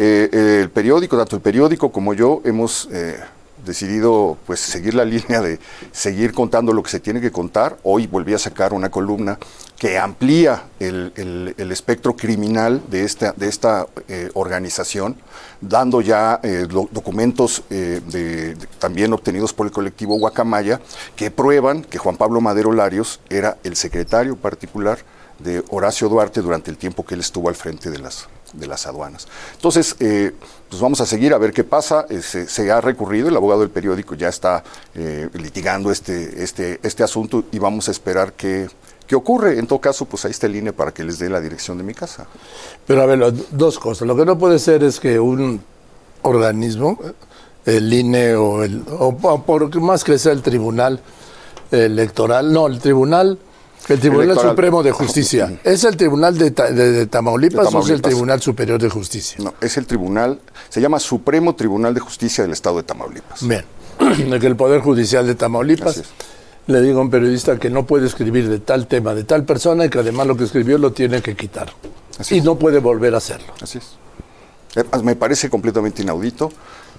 el periódico, tanto el periódico como yo hemos decidido pues seguir la línea de seguir contando lo que se tiene que contar. Hoy volví a sacar una columna que amplía el espectro criminal de esta organización, dando ya documentos también obtenidos por el colectivo Guacamaya, que prueban que Juan Pablo Madero Larios era el secretario particular de Horacio Duarte durante el tiempo que él estuvo al frente de las aduanas. Entonces, pues vamos a seguir a ver qué pasa. Se ha recurrido, el abogado del periódico ya está litigando este asunto y vamos a esperar qué ocurre. En todo caso, pues ahí está el INE para que les dé la dirección de mi casa. Pero a ver, dos cosas. Lo que no puede ser es que un organismo, el INE o por más que sea el Tribunal Electoral, no, el Tribunal Supremo de Justicia. ¿Es el Tribunal de Tamaulipas o es el Tribunal Superior de Justicia? No, es el Tribunal, se llama Supremo Tribunal de Justicia del Estado de Tamaulipas. Bien, que el Poder Judicial de Tamaulipas le diga a un periodista que no puede escribir de tal tema, de tal persona, y que además lo que escribió lo tiene que quitar. Y no puede volver a hacerlo. Así es. Me parece completamente inaudito.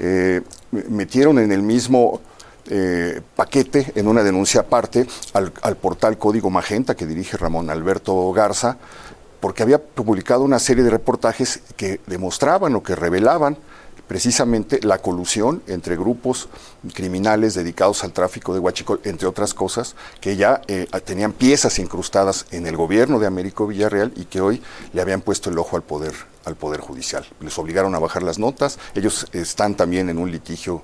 Metieron en el mismo paquete, en una denuncia aparte, al portal Código Magenta que dirige Ramón Alberto Garza, porque había publicado una serie de reportajes que demostraban o que revelaban precisamente la colusión entre grupos criminales dedicados al tráfico de huachicol, entre otras cosas, que ya tenían piezas incrustadas en el gobierno de Américo Villarreal y que hoy le habían puesto el ojo al Poder Judicial. Les obligaron a bajar las notas, ellos están también en un litigio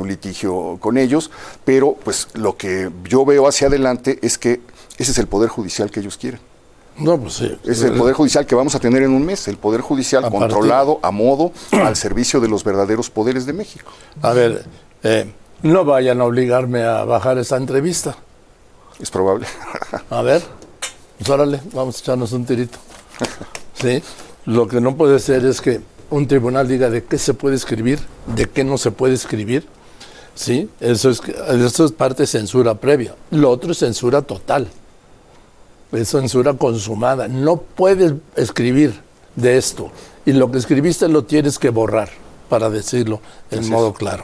con ellos, pero pues lo que yo veo hacia adelante es que ese es el Poder Judicial que ellos quieren. No, pues sí. Es el Poder Judicial que vamos a tener en un mes, el Poder Judicial controlado a modo, al servicio de los verdaderos poderes de México. A ver, no vayan a obligarme a bajar esta entrevista. Es probable. A ver, pues órale, vamos a echarnos un tirito. Sí, lo que no puede ser es que un tribunal diga de qué se puede escribir, de qué no se puede escribir. Sí, eso es parte de censura previa. Lo otro es censura total. Es censura consumada. No puedes escribir de esto. Y lo que escribiste lo tienes que borrar, para decirlo en modo claro.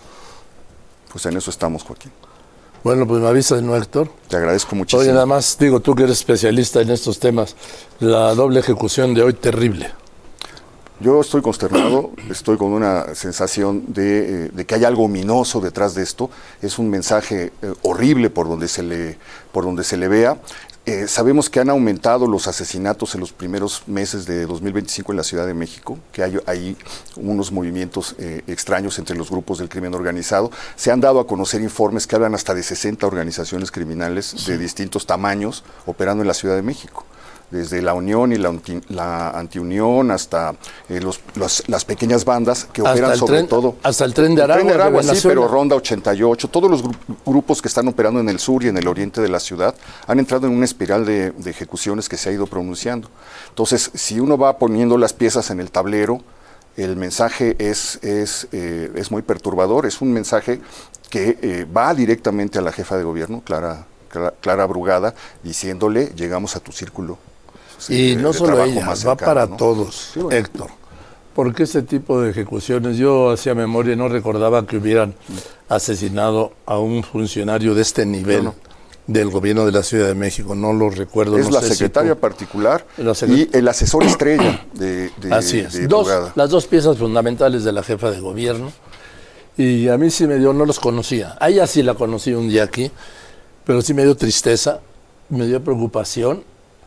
Pues en eso estamos, Joaquín. Bueno, pues me avisas, ¿no, Héctor? Te agradezco muchísimo. Oye, nada más, digo, tú que eres especialista en estos temas, la doble ejecución de hoy, terrible. Yo estoy consternado, estoy con una sensación de que hay algo ominoso detrás de esto. Es un mensaje horrible por donde se le vea. Sabemos que han aumentado los asesinatos en los primeros meses de 2025 en la Ciudad de México, que hay ahí unos movimientos extraños entre los grupos del crimen organizado. Se han dado a conocer informes que hablan hasta de 60 organizaciones criminales de distintos tamaños operando en la Ciudad de México. Desde la Unión y la Antiunión hasta las pequeñas bandas que operan sobre todo. Hasta el Tren de Aragua. Sí, pero Ronda 88. Todos los grupos que están operando en el sur y en el oriente de la ciudad han entrado en una espiral de ejecuciones que se ha ido pronunciando. Entonces, si uno va poniendo las piezas en el tablero, el mensaje es muy perturbador. Es un mensaje que va directamente a la jefa de gobierno, Clara Brugada, diciéndole: llegamos a tu círculo. Y no solo ella, va para todos, sí, bueno. Héctor, porque ese tipo de ejecuciones, yo hacía memoria y no recordaba que hubieran asesinado a un funcionario de este nivel del gobierno de la Ciudad de México, no lo recuerdo. Es la secretaria particular y el asesor estrella de Así es, las dos piezas fundamentales de la jefa de gobierno, Y a mí sí me dio, no los conocía. A ella sí la conocí un día aquí, pero sí me dio tristeza, me dio preocupación,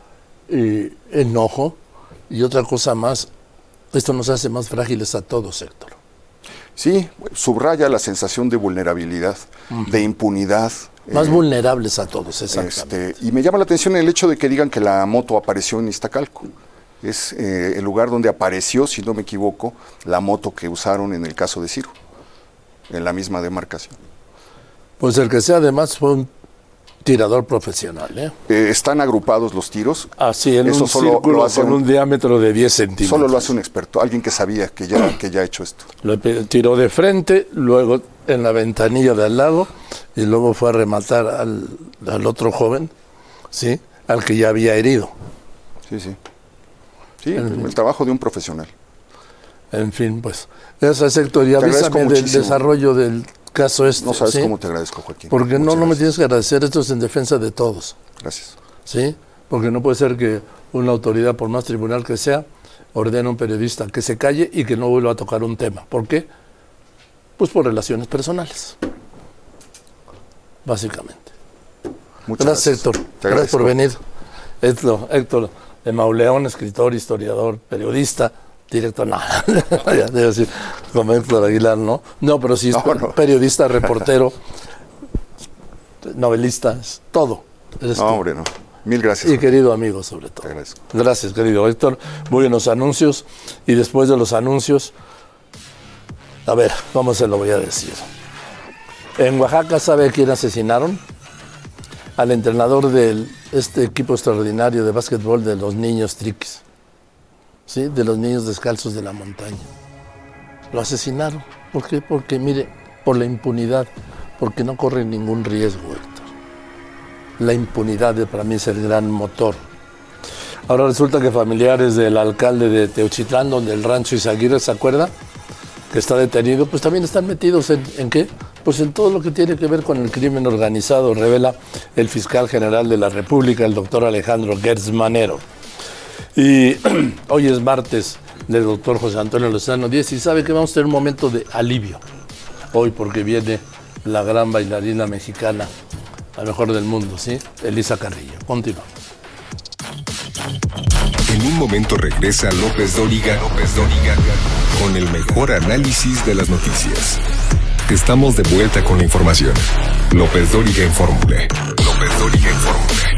enojo y otra cosa más. Esto nos hace más frágiles a todos, Héctor. Sí, subraya la sensación de vulnerabilidad, de impunidad. Más vulnerables a todos, exactamente. Y me llama la atención el hecho de que digan que la moto apareció en Iztacalco. Es el lugar donde apareció, si no me equivoco, la moto que usaron en el caso de Ciro, en la misma demarcación. Pues el que sea, además, fue un tirador profesional, ¿eh? Están agrupados los tiros. Así, en un círculo con un diámetro de 10 centímetros. Solo lo hace un experto, alguien que sabía que ya ha hecho esto. Lo tiró de frente, luego en la ventanilla de al lado, y luego fue a rematar al otro joven, ¿sí? Al que ya había herido. Sí, sí. Sí, el trabajo de un profesional. En fin, pues, esa es, Héctor, y avísame del desarrollo del caso este. No sabes, ¿sí?, cómo te agradezco, Joaquín. Porque no me tienes que agradecer, esto es en defensa de todos. Gracias. ¿Sí? Porque no puede ser que una autoridad, por más tribunal que sea, ordene a un periodista que se calle y que no vuelva a tocar un tema. ¿Por qué? Pues por relaciones personales. Básicamente. Muchas gracias, Héctor. Gracias por venir. Héctor de Mauleón, escritor, historiador, periodista, director, no, debe decir, como Héctor Aguilar, ¿no? No, pero sí, periodista, reportero, novelista, es todo. Hombre, no. Mil gracias. Y querido amigo, sobre todo. Te agradezco. Gracias, querido Héctor. Voy en los anuncios, y después de los anuncios, a ver, ¿cómo se lo voy a decir? En Oaxaca, ¿sabe a quién asesinaron? Al entrenador de este equipo extraordinario de básquetbol de los niños triquis, ¿sí? De los niños descalzos de la montaña. Lo asesinaron. ¿Por qué? Porque, mire, por la impunidad, porque no corren ningún riesgo, Héctor. La impunidad para mí es el gran motor. Ahora resulta que familiares del alcalde de Teuchitlán, donde el rancho Izaguirre, ¿se acuerda?, que está detenido, pues también están metidos ¿en qué? Pues en todo lo que tiene que ver con el crimen organizado, revela el fiscal general de la República, el doctor Alejandro Gertz Manero. Y hoy es martes del doctor José Antonio Lozano Díez, y sabe que vamos a tener un momento de alivio hoy, porque viene la gran bailarina mexicana, la mejor del mundo, ¿sí? Elisa Carrillo. Continuamos. En un momento regresa López Dóriga con el mejor análisis de las noticias. Estamos de vuelta con la información. López Dóriga en Fórmula. López Dóriga en Fórmula.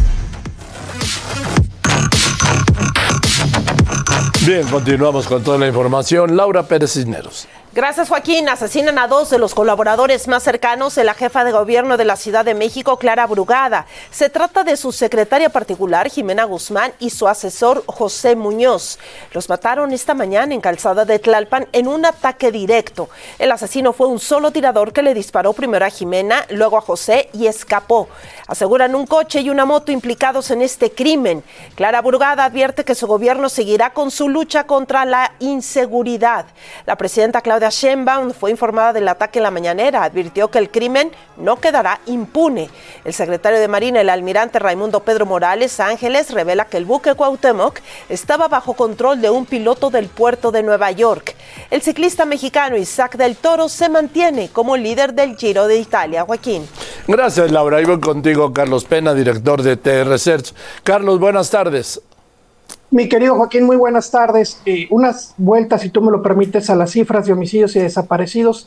Bien, continuamos con toda la información. Laura Pérez Cisneros. Gracias, Joaquín. Asesinan a 2 de los colaboradores más cercanos de la jefa de gobierno de la Ciudad de México, Clara Brugada. Se trata de su secretaria particular, Jimena Guzmán, y su asesor, José Muñoz. Los mataron esta mañana en Calzada de Tlalpan en un ataque directo. El asesino fue un solo tirador que le disparó primero a Jimena, luego a José y escapó. Aseguran un coche y una moto implicados en este crimen. Clara Brugada advierte que su gobierno seguirá con su lucha contra la inseguridad. La presidenta Claudia Sheinbaum fue informada del ataque en la mañanera. Advirtió que el crimen no quedará impune. El secretario de Marina, el almirante Raimundo Pedro Morales Ángeles, revela que el buque Cuauhtémoc estaba bajo control de un piloto del puerto de Nueva York. El ciclista mexicano Isaac del Toro se mantiene como líder del Giro de Italia. Joaquín. Gracias, Laura. Y voy contigo, Carlos Pena, director de TR Research. Carlos, buenas tardes. Mi querido Joaquín, muy buenas tardes. Unas vueltas, si tú me lo permites, a las cifras de homicidios y desaparecidos.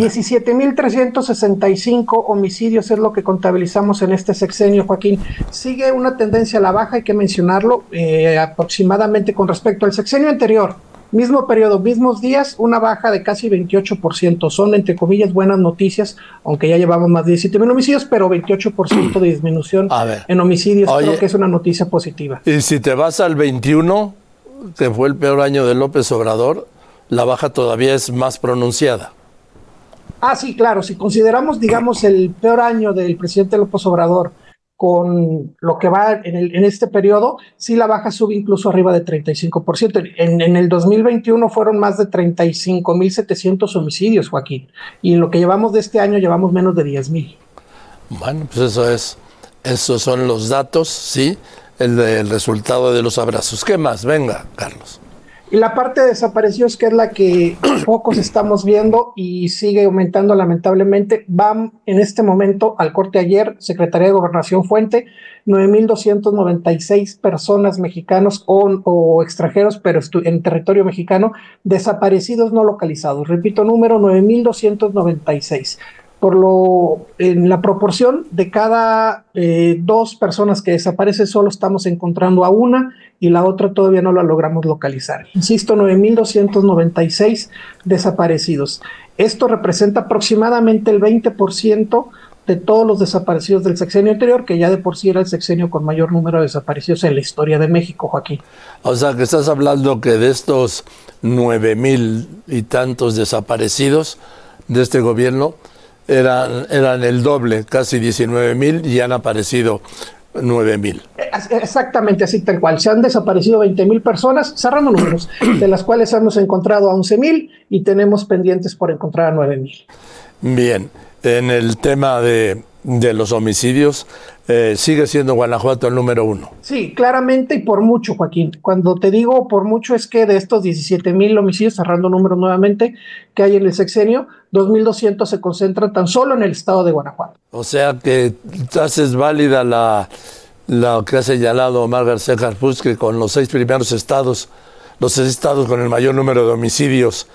17,365 homicidios es lo que contabilizamos en este sexenio, Joaquín. Sigue una tendencia a la baja, hay que mencionarlo, aproximadamente con respecto al sexenio anterior. Mismo periodo, mismos días, una baja de casi 28%. Son, entre comillas, buenas noticias, aunque ya llevamos más de 17,000 homicidios, pero 28% de disminución en homicidios. Oye, creo que es una noticia positiva. Y si te vas al 21, que fue el peor año de López Obrador, la baja todavía es más pronunciada. Sí, claro. Si consideramos, digamos, el peor año del presidente López Obrador con lo que va en este periodo, sí la baja sube incluso arriba de 35%. En el 2021 fueron más de 35,700 homicidios, Joaquín, y en lo que llevamos de este año llevamos menos de 10,000. Bueno, pues esos son los datos, ¿sí? El resultado de los abrazos. ¿Qué más? Venga, Carlos. La parte de desaparecidos, que es la que pocos estamos viendo y sigue aumentando lamentablemente, van en este momento al corte ayer, Secretaría de Gobernación fuente, 9,296 personas mexicanos o extranjeros, pero en territorio mexicano, desaparecidos no localizados. Repito, número 9,296. En la proporción de cada 2 personas que desaparecen, solo estamos encontrando a una y la otra todavía no la logramos localizar. Insisto, 9,296 desaparecidos. Esto representa aproximadamente el 20% de todos los desaparecidos del sexenio anterior, que ya de por sí era el sexenio con mayor número de desaparecidos en la historia de México, Joaquín. O sea, que estás hablando que de estos 9,000 y tantos desaparecidos de este gobierno, eran el doble, casi 19,000, y han aparecido 9,000. Exactamente, así tal cual. Se han desaparecido 20,000 personas, cerrando números, de las cuales hemos encontrado a 11,000 y tenemos pendientes por encontrar a 9,000. Bien, en el tema de los homicidios, sigue siendo Guanajuato el número 1. Sí, claramente y por mucho, Joaquín. Cuando te digo por mucho es que de estos 17,000 homicidios, cerrando números nuevamente, que hay en el sexenio, 2,200 se concentran tan solo en el estado de Guanajuato. O sea que haces válida la que ha señalado Omar García Harfuch, que con los 6 primeros estados, los 6 estados con el mayor número de homicidios,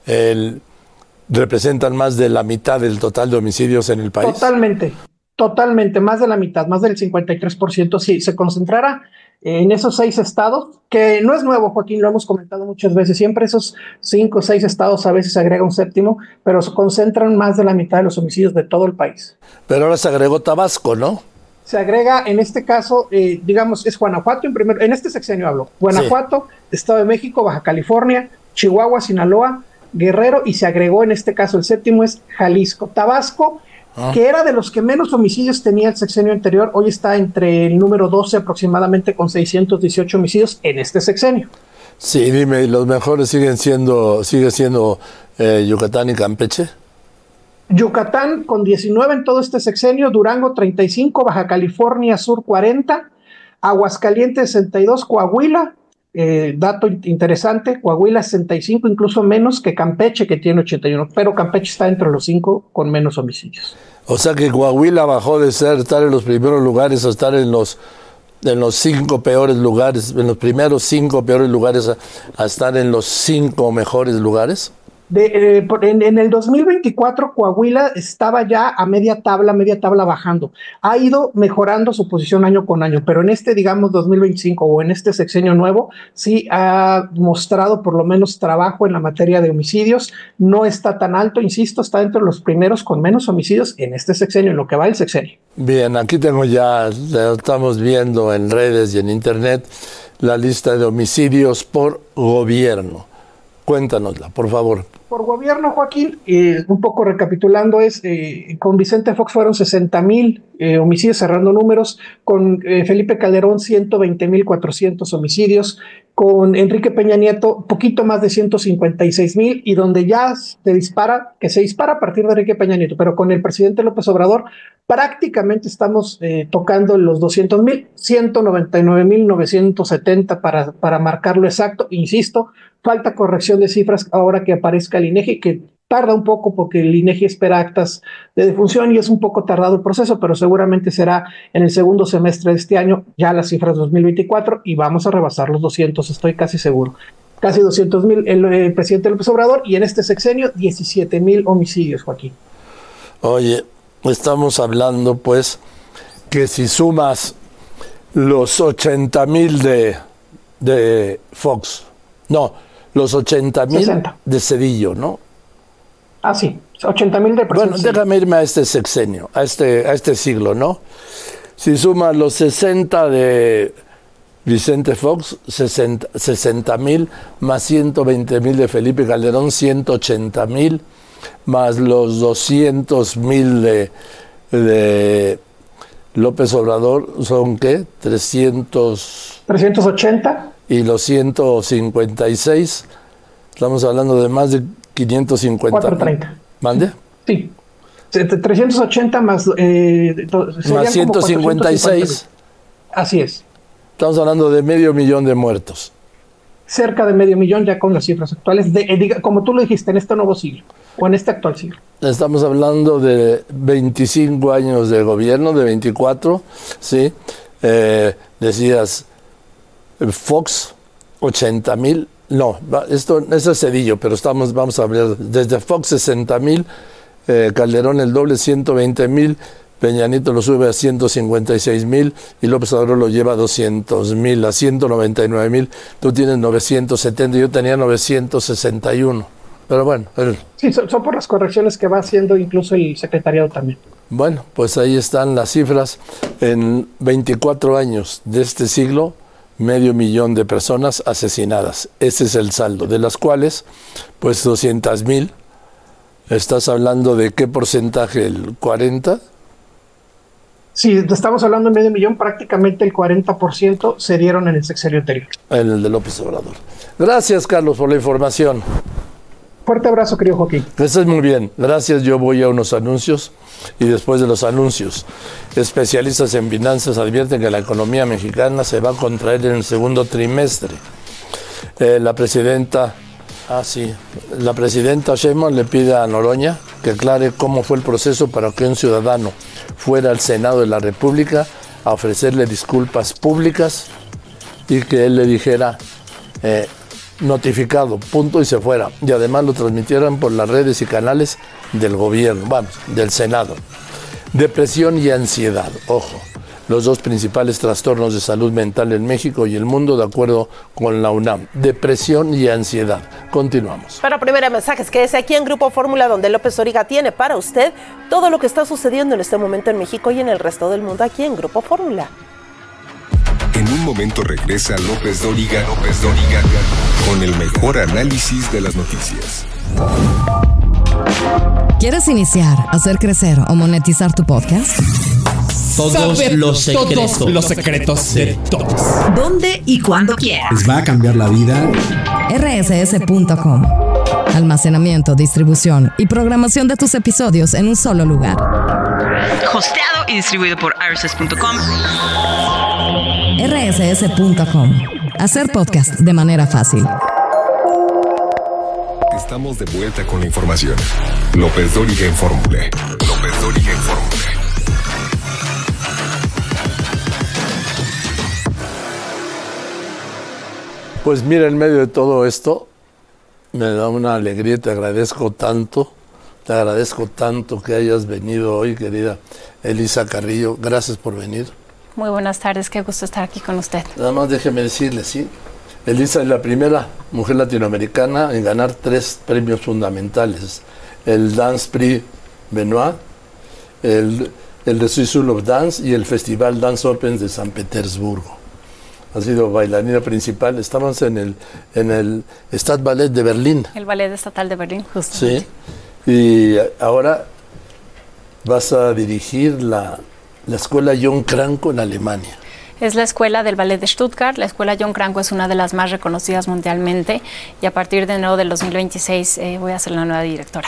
representan más de la mitad del total de homicidios en el país. Totalmente, más de la mitad, más del 53%, sí, se concentrara en esos 6 estados, que no es nuevo, Joaquín, lo hemos comentado muchas veces, siempre esos 5 o 6 estados, a veces se agrega un séptimo, pero se concentran más de la mitad de los homicidios de todo el país. Pero ahora se agregó Tabasco, ¿no? Se agrega, en este caso, digamos, es Guanajuato, en este sexenio hablo, Guanajuato, sí. Estado de México, Baja California, Chihuahua, Sinaloa, Guerrero, y se agregó en este caso el séptimo es Jalisco. Tabasco, que era de los que menos homicidios tenía el sexenio anterior, hoy está entre el número 12 aproximadamente con 618 homicidios en este sexenio. Sí, dime, ¿los mejores sigue siendo Yucatán y Campeche? Yucatán con 19 en todo este sexenio, Durango 35, Baja California Sur 40, Aguascalientes 62, Coahuila, dato interesante, Coahuila 65, incluso menos que Campeche, que tiene 81, pero Campeche está entre los 5 con menos homicidios. O sea que Coahuila bajó de estar en los primeros lugares a estar en los 5 peores lugares, en los primeros 5 peores lugares a estar en los 5 mejores lugares. En el 2024 Coahuila estaba ya a media tabla bajando. Ha ido mejorando su posición año con año, pero en este, digamos, 2025 o en este sexenio nuevo, sí ha mostrado por lo menos trabajo en la materia de homicidios. No está tan alto, insisto, está entre los primeros con menos homicidios en este sexenio, en lo que va el sexenio. Bien, aquí tengo ya estamos viendo en redes y en internet la lista de homicidios por gobierno. Cuéntanosla, por favor. Por gobierno, Joaquín, un poco recapitulando, con Vicente Fox fueron 60,000 homicidios, cerrando números, con Felipe Calderón 120,400 homicidios, con Enrique Peña Nieto poquito más de 156,000, y donde ya se dispara a partir de Enrique Peña Nieto, pero con el presidente López Obrador prácticamente estamos tocando los 200,000, 199,970 para marcarlo exacto. Insisto, falta corrección de cifras ahora que aparezca el INEGI, que tarda un poco porque el INEGI espera actas de defunción y es un poco tardado el proceso, pero seguramente será en el segundo semestre de este año ya las cifras 2024 y vamos a rebasar los 200, estoy casi seguro. Casi 200,000 el presidente López Obrador, y en este sexenio 17,000 homicidios, Joaquín. Oye, estamos hablando pues que si sumas los 80,000 de Fox, los 80,000 de Cedillo, ¿no? Ah, sí, 80,000 de presidente. Bueno, déjame irme a este sexenio, a este siglo, ¿no? Si sumas los 60 de Vicente Fox, 60,000, más 120,000 de Felipe Calderón, 180,000, más los 200,000 de López Obrador, ¿son qué? 380. Y los 156, estamos hablando de más de 550. 430. ¿Mande? Sí. 380 más... más 156. Así es. Estamos hablando de 500,000 de muertos. cerca de 500,000 ya con las cifras actuales, como tú lo dijiste, en este nuevo siglo, o en este actual siglo. Estamos hablando de 25 años de gobierno, de 24, ¿sí? Decías, Fox, 80,000, no, eso es Cedillo, pero vamos a hablar, desde Fox 60,000, Calderón el doble, 120,000, Peña Nieto lo sube a 156,000 y López Obrador lo lleva a 200,000, a 199,000, tú tienes 970, yo tenía 961, pero bueno. Sí, son por las correcciones que va haciendo incluso el secretariado también. Bueno, pues ahí están las cifras, en 24 años de este siglo, 500,000 de personas asesinadas. Ese es el saldo, de las cuales, pues 200,000, ¿estás hablando de qué porcentaje? ¿El 40%? Sí, estamos hablando de 500,000, prácticamente el 40% se dieron en el sexenio anterior. En el de López Obrador. Gracias, Carlos, por la información. Fuerte abrazo, querido Joaquín. Estás muy bien, gracias. Yo voy a unos anuncios y después de los anuncios, especialistas en finanzas advierten que la economía mexicana se va a contraer en el segundo trimestre. La presidenta Sheinbaum le pide a Noroña que aclare cómo fue el proceso para que un ciudadano fuera al Senado de la República a ofrecerle disculpas públicas y que él le dijera notificado, punto, y se fuera. Y además lo transmitieran por las redes y canales del gobierno, del Senado. Depresión y ansiedad, ojo, los dos principales trastornos de salud mental en México y el mundo, de acuerdo con la UNAM. Depresión y ansiedad. Continuamos. Para primera mensajes, quédese aquí en Grupo Fórmula, donde López Dóriga tiene para usted todo lo que está sucediendo en este momento en México y en el resto del mundo, aquí en Grupo Fórmula. En un momento regresa López Dóriga, con el mejor análisis de las noticias. ¿Quieres iniciar, hacer crecer o monetizar tu podcast? Todos los secretos de todos. ¿Dónde y cuándo quieras? Les va a cambiar la vida. rss.com. Almacenamiento, distribución y programación de tus episodios en un solo lugar. Hosteado y distribuido por rss.com. rss.com. Hacer podcast de manera fácil. Estamos de vuelta con la información. López Dóriga en Fórmula. Pues mira, en medio de todo esto, me da una alegría y te agradezco tanto que hayas venido hoy, querida Elisa Carrillo. Gracias por venir. Muy buenas tardes, qué gusto estar aquí con usted. Nada más déjeme decirle, sí, Elisa es la primera mujer latinoamericana en ganar 3 premios fundamentales. El Dance Prix Benoit, el de Swiss School of Dance y el Festival Dance Open de San Petersburgo. Ha sido bailarina principal. Estamos en el Stadtballet de Berlín. El Ballet Estatal de Berlín, justo. Sí, y ahora vas a dirigir la escuela John Cranko en Alemania. Es la escuela del Ballet de Stuttgart. La escuela John Cranko es una de las más reconocidas mundialmente y a partir de enero del 2026 voy a ser la nueva directora.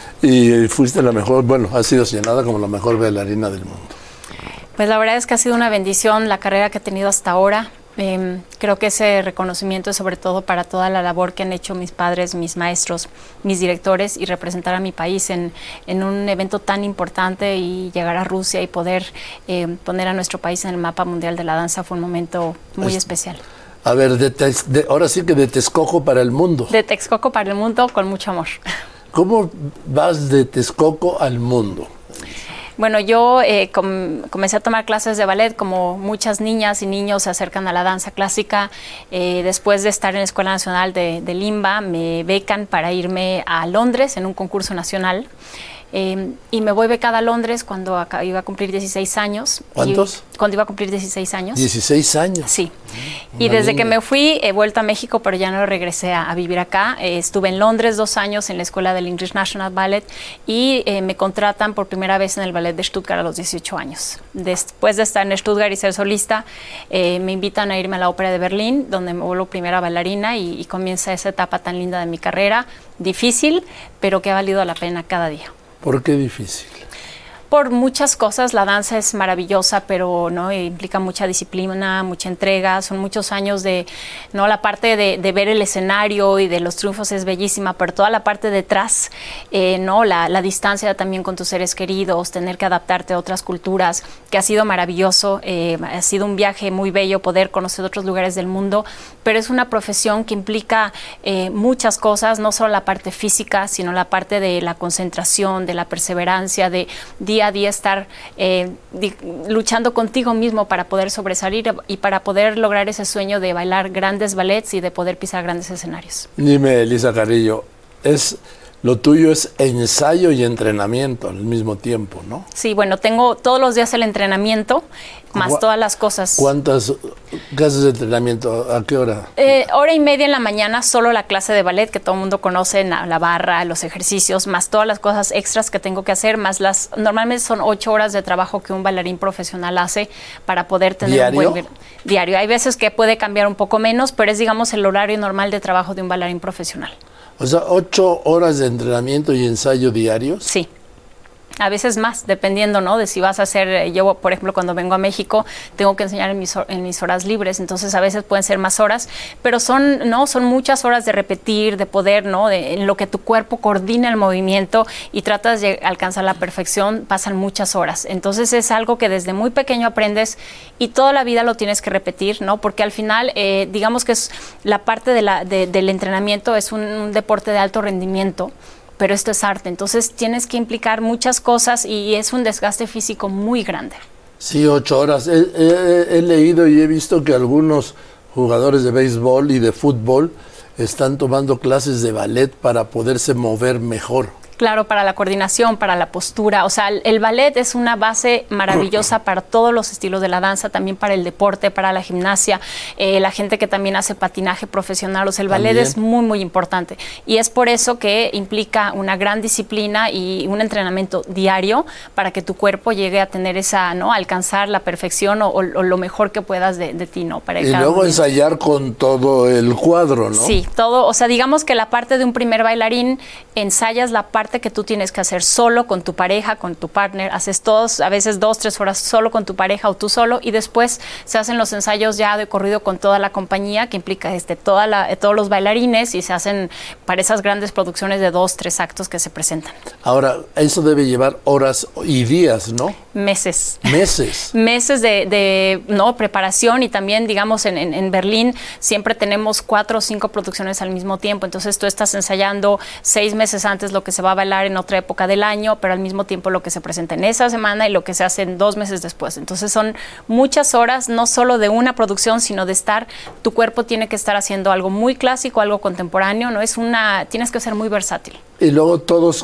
Y fuiste la mejor, has sido señalada como la mejor bailarina del mundo. Pues la verdad es que ha sido una bendición la carrera que he tenido hasta ahora. Creo que ese reconocimiento es sobre todo para toda la labor que han hecho mis padres, mis maestros, mis directores y representar a mi país en un evento tan importante y llegar a Rusia y poder poner a nuestro país en el mapa mundial de la danza fue un momento muy especial. A ver, ahora sí que de Texcoco para el mundo. De Texcoco para el mundo con mucho amor. ¿Cómo vas de Texcoco al mundo? Bueno, yo comencé a tomar clases de ballet como muchas niñas y niños se acercan a la danza clásica. Después de estar en la Escuela Nacional de Limba, me becan para irme a Londres en un concurso nacional. Y me voy becada a Londres cuando iba a cumplir 16 años. ¿Cuántos? Cuando iba a cumplir 16 años. 16 años. Sí. Y desde que me fui, he vuelto a México, pero ya no regresé a vivir acá. Estuve en Londres 2 años en la escuela del English National Ballet y me contratan por primera vez en el Ballet de Stuttgart a los 18 años. Después de estar en Stuttgart y ser solista, me invitan a irme a la Ópera de Berlín, donde me vuelvo primera bailarina y comienza esa etapa tan linda de mi carrera. Difícil, pero que ha valido la pena cada día. ¿Por qué difícil? por muchas cosas. La danza es maravillosa, pero no implica mucha disciplina, mucha entrega. Son muchos años de, no, la parte de ver el escenario y de los triunfos es bellísima, pero toda la parte detrás, no, la distancia también con tus seres queridos, tener que adaptarte a otras culturas, que ha sido maravilloso. Ha sido un viaje muy bello poder conocer otros lugares del mundo, pero es una profesión que implica muchas cosas, no solo la parte física, sino la parte de la concentración, de la perseverancia, de día a día estar luchando contigo mismo para poder sobresalir y para poder lograr ese sueño de bailar grandes ballets y de poder pisar grandes escenarios. Dime, Elisa Carrillo, lo tuyo es ensayo y entrenamiento al mismo tiempo, ¿no? Sí, bueno, tengo todos los días el entrenamiento, más todas las cosas. ¿Cuántas clases de entrenamiento? ¿A qué hora? Hora y media en la mañana, solo la clase de ballet que todo el mundo conoce, la barra, los ejercicios, más todas las cosas extras que tengo que hacer, más normalmente son 8 horas de trabajo que un bailarín profesional hace para poder tener ¿Diario? un buen diario. Hay veces que puede cambiar un poco menos, pero es, digamos, el horario normal de trabajo de un bailarín profesional. O sea, 8 horas de entrenamiento y ensayo diarios. Sí. A veces más, dependiendo, ¿no? De si vas a hacer, yo, por ejemplo, cuando vengo a México, tengo que enseñar en mis horas libres, entonces a veces pueden ser más horas, pero son muchas horas de repetir, de poder, ¿no? En lo que tu cuerpo coordina el movimiento y tratas de alcanzar la perfección, pasan muchas horas. Entonces es algo que desde muy pequeño aprendes y toda la vida lo tienes que repetir, ¿no? Porque al final, digamos que es la parte del entrenamiento, es un deporte de alto rendimiento, pero esto es arte, entonces tienes que implicar muchas cosas y es un desgaste físico muy grande. Sí, 8 horas. He leído y he visto que algunos jugadores de béisbol y de fútbol están tomando clases de ballet para poderse mover mejor. Claro, para la coordinación, para la postura. O sea, el ballet es una base maravillosa para todos los estilos de la danza, también para el deporte, para la gimnasia, la gente que también hace patinaje profesional. O sea, el ballet también es muy, muy importante. Y es por eso que implica una gran disciplina y un entrenamiento diario para que tu cuerpo llegue a tener esa, ¿no? Alcanzar la perfección o lo mejor que puedas de ti, ¿no? Para y luego ensayar con todo el cuadro, ¿no? Sí, todo. O sea, digamos que la parte de un primer bailarín, ensayas la parte que tú tienes que hacer solo con tu pareja, con tu partner, haces todos, a veces 2-3 horas solo con tu pareja o tú solo, y después se hacen los ensayos ya de corrido con toda la compañía, que implica todos los bailarines, y se hacen para esas grandes producciones de 2-3 actos que se presentan. Ahora, eso debe llevar horas y días, ¿no? Meses. Meses de ¿no? preparación, y también, digamos, en Berlín siempre tenemos 4 o 5 producciones al mismo tiempo, entonces tú estás ensayando 6 meses antes lo que se va a bailar en otra época del año, pero al mismo tiempo lo que se presenta en esa semana y lo que se hace en 2 meses después. Entonces son muchas horas, no solo de una producción, sino de tu cuerpo tiene que estar haciendo algo muy clásico, algo contemporáneo, no es tienes que ser muy versátil. Y luego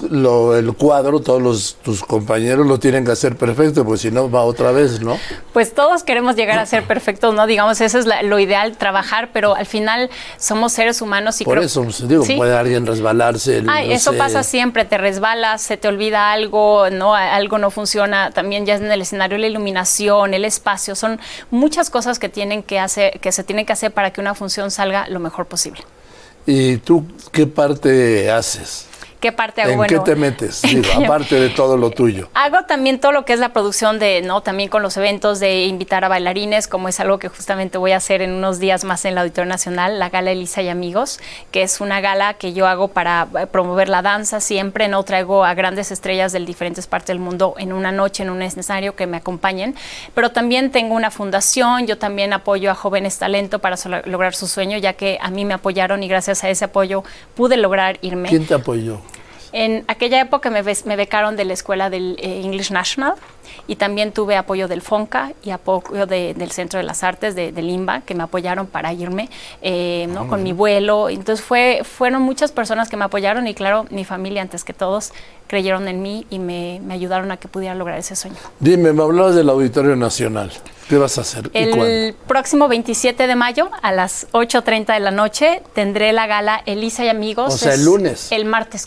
el cuadro, tus compañeros lo tienen que hacer perfecto, porque si no va otra vez, ¿no? Pues todos queremos llegar a ser perfectos, ¿no? Digamos, eso es lo ideal, trabajar, pero al final somos seres humanos y por eso, digo, ¿sí? Puede alguien resbalarse. Eso pasa siempre, te resbalas, se te olvida algo, ¿no? Algo no funciona, también ya en el escenario la iluminación, el espacio, son muchas cosas que se tienen que hacer para que una función salga lo mejor posible. ¿Y tú qué parte haces? ¿Qué parte hago? ¿En qué te metes? Digo, aparte de todo lo tuyo. Hago también todo lo que es la producción también con los eventos de invitar a bailarines, como es algo que justamente voy a hacer en unos días más en el Auditorio Nacional, la Gala Elisa y Amigos, que es una gala que yo hago para promover la danza siempre, ¿no? Traigo a grandes estrellas de diferentes partes del mundo en una noche, en un escenario, que me acompañen, pero también tengo una fundación, yo también apoyo a jóvenes talento para lograr su sueño, ya que a mí me apoyaron y gracias a ese apoyo pude lograr irme. ¿Quién te apoyó? En aquella época me becaron de la escuela del English National, y también tuve apoyo del FONCA y apoyo del Centro de las Artes del IMBA, que me apoyaron para irme, ¿no? Con mi vuelo. Entonces fueron muchas personas que me apoyaron, y claro, mi familia antes que todos creyeron en mí y me ayudaron a que pudiera lograr ese sueño. Dime, me hablabas del Auditorio Nacional. ¿Qué vas a hacer? ¿Y cuándo? El próximo 27 de mayo a las 8:30 de la noche tendré la gala Elisa y Amigos. O sea, el lunes. El martes que viene.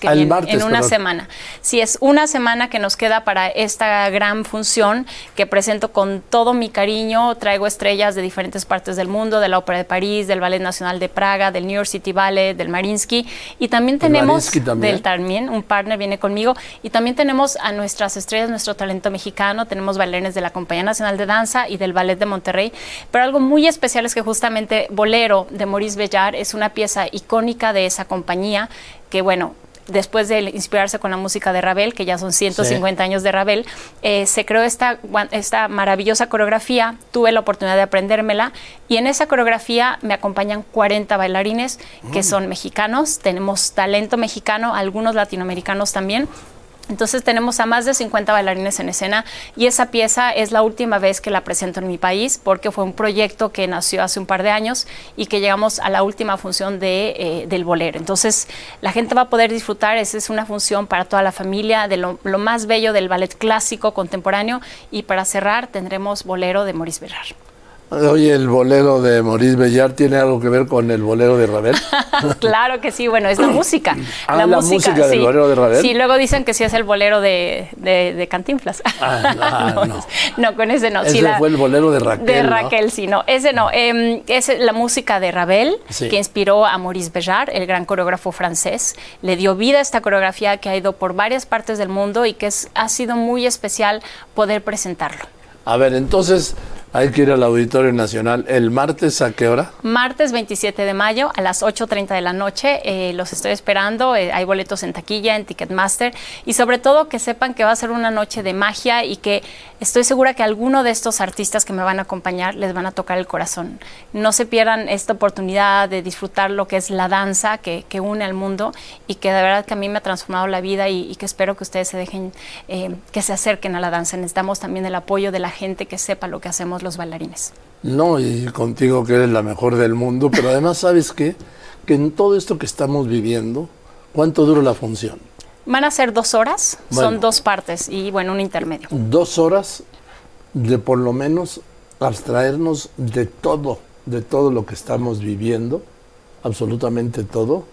En una semana. Sí, es una semana que nos queda para esta gran función que presento con todo mi cariño. Traigo estrellas de diferentes partes del mundo, de la Ópera de París, del Ballet Nacional de Praga, del New York City Ballet, del Mariinsky, y también tenemos también un partner viene conmigo, y también tenemos a nuestras estrellas, nuestro talento mexicano. Tenemos bailarines de la Compañía Nacional de Danza y del Ballet de Monterrey, pero algo muy especial es que justamente Bolero de Maurice Béjart es una pieza icónica de esa compañía que, bueno, después de inspirarse con la música de Ravel, que ya son 150 años de Ravel, se creó esta maravillosa coreografía. Tuve la oportunidad de aprendérmela y en esa coreografía me acompañan 40 bailarines que son mexicanos. Tenemos talento mexicano, algunos latinoamericanos también. Entonces tenemos a más de 50 bailarines en escena y esa pieza es la última vez que la presento en mi país porque fue un proyecto que nació hace un par de años y que llegamos a la última función del Bolero. Entonces la gente va a poder disfrutar, esa es una función para toda la familia, de lo más bello del ballet clásico contemporáneo, y para cerrar tendremos Bolero de Maurice Béjart. Oye, ¿el Bolero de Maurice Béjart tiene algo que ver con el Bolero de Ravel? Claro que sí, bueno, es la música. La música del Bolero de Ravel. Sí, luego dicen que sí es el Bolero de Cantinflas. No, con ese no. Ese fue el Bolero de Raquel. De Raquel, ¿no? Sí, no, ese no. Es la música de Ravel, que inspiró a Maurice Béjart, el gran coreógrafo francés. Le dio vida a esta coreografía que ha ido por varias partes del mundo y que ha sido muy especial poder presentarlo. A ver, entonces hay que ir al Auditorio Nacional. ¿El martes a qué hora? Martes 27 de mayo a las 8:30 de la noche. Los estoy esperando. Hay boletos en taquilla, en Ticketmaster. Y sobre todo que sepan que va a ser una noche de magia y que estoy segura que alguno de estos artistas que me van a acompañar les van a tocar el corazón. No se pierdan esta oportunidad de disfrutar lo que es la danza que une al mundo y que de verdad que a mí me ha transformado la vida y que espero que ustedes se dejen, que se acerquen a la danza. Necesitamos también el apoyo de la gente que sepa lo que hacemos los bailarines. No, y contigo que eres la mejor del mundo, pero además, ¿sabes qué? Que en todo esto que estamos viviendo, ¿cuánto dura la función? Van a ser 2 horas, son 2 partes y, bueno, un intermedio. 2 horas de por lo menos abstraernos de todo lo que estamos viviendo, absolutamente todo,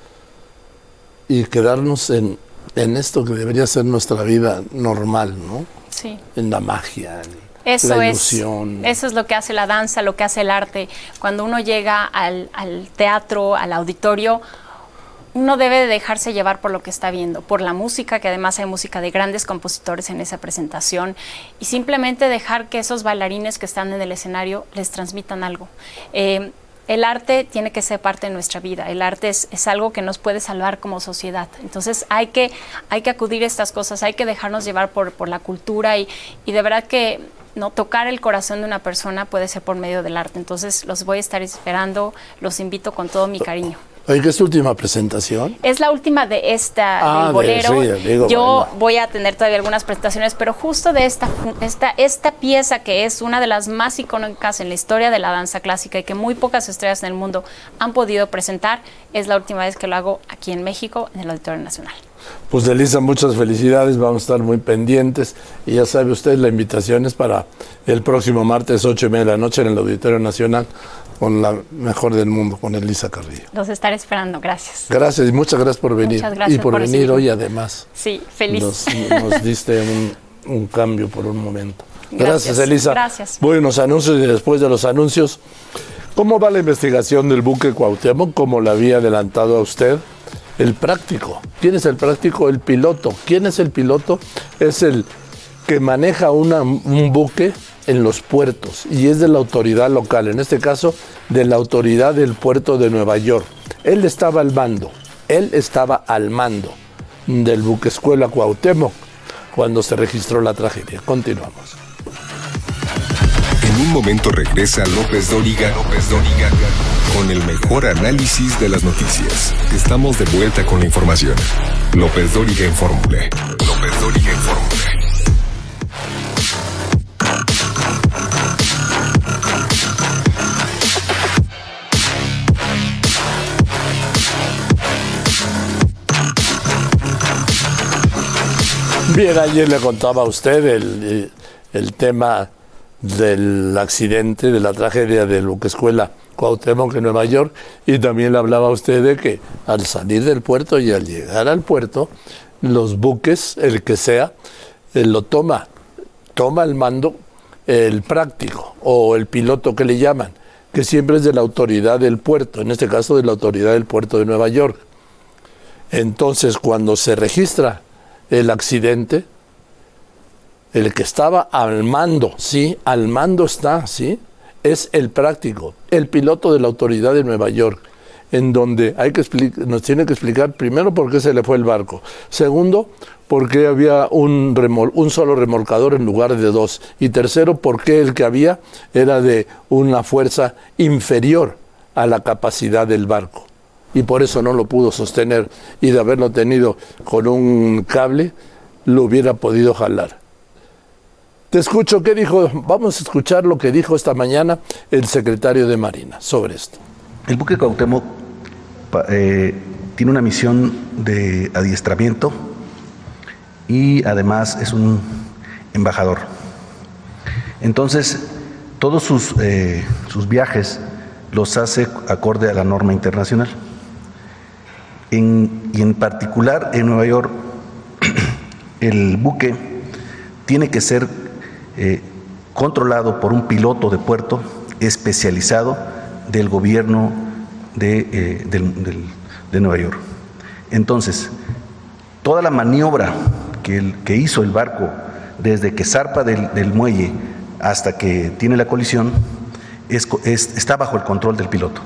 y quedarnos en esto que debería ser nuestra vida normal, ¿no? Sí. En la magia, eso es lo que hace la danza, lo que hace el arte. Cuando uno llega al teatro, al auditorio, uno debe de dejarse llevar por lo que está viendo, por la música, que además hay música de grandes compositores en esa presentación, y simplemente dejar que esos bailarines que están en el escenario les transmitan algo. El arte tiene que ser parte de nuestra vida. El arte es algo que nos puede salvar como sociedad. Entonces hay que acudir a estas cosas, hay que dejarnos llevar por la cultura y de verdad que no tocar el corazón de una persona puede ser por medio del arte. Entonces los voy a estar esperando, los invito con todo mi cariño. Oye, ¿qué es tu última presentación? Es la última de del Bolero. Yo voy a tener todavía algunas presentaciones, pero justo de esta pieza que es una de las más icónicas en la historia de la danza clásica y que muy pocas estrellas en el mundo han podido presentar, es la última vez que lo hago aquí en México, en el Auditorio Nacional. Pues Elisa, muchas felicidades, vamos a estar muy pendientes y ya sabe usted, la invitación es para el próximo martes 8:30 de la noche en el Auditorio Nacional con la mejor del mundo, con Elisa Carrillo. Los estaré esperando, gracias. Gracias y muchas gracias por venir. Muchas gracias y por venir hoy además. Sí, feliz. Nos diste un cambio por un momento. Gracias Elisa. Gracias. Voy a unos anuncios y después de los anuncios, ¿cómo va la investigación del buque Cuauhtémoc? Como la había adelantado a usted. El práctico. ¿Quién es el práctico? El piloto. ¿Quién es el piloto? Es el que maneja un buque en los puertos y es de la autoridad local, en este caso de la autoridad del puerto de Nueva York. Él estaba al mando del buque escuela Cuauhtémoc cuando se registró la tragedia. Continuamos. En un momento regresa López Dóriga con el mejor análisis de las noticias. Estamos de vuelta con la información. López Dóriga en Fórmula. Bien, ayer le contaba a usted el tema del accidente, de la tragedia del buque escuela Cuauhtémoc en Nueva York, y también le hablaba a usted de que al salir del puerto y al llegar al puerto, los buques, el que sea, lo toma el mando el práctico o el piloto que le llaman, que siempre es de la autoridad del puerto, en este caso de la autoridad del puerto de Nueva York. Entonces, cuando se registra el accidente, el que estaba al mando, sí, al mando está, sí, es el práctico, el piloto de la autoridad de Nueva York, en donde nos tiene que explicar primero por qué se le fue el barco, segundo, por qué había un solo remolcador en lugar de dos, y tercero, por qué el que había era de una fuerza inferior a la capacidad del barco, y por eso no lo pudo sostener, y de haberlo tenido con un cable, lo hubiera podido jalar. Te escucho, ¿qué dijo? Vamos a escuchar lo que dijo esta mañana el secretario de Marina sobre esto. El buque Cuauhtémoc tiene una misión de adiestramiento y además es un embajador. Entonces, todos sus viajes los hace acorde a la norma internacional. Y en particular en Nueva York, el buque tiene que ser controlado por un piloto de puerto especializado del gobierno de Nueva York. Entonces, toda la maniobra que hizo el barco desde que zarpa del muelle hasta que tiene la colisión está bajo el control del piloto.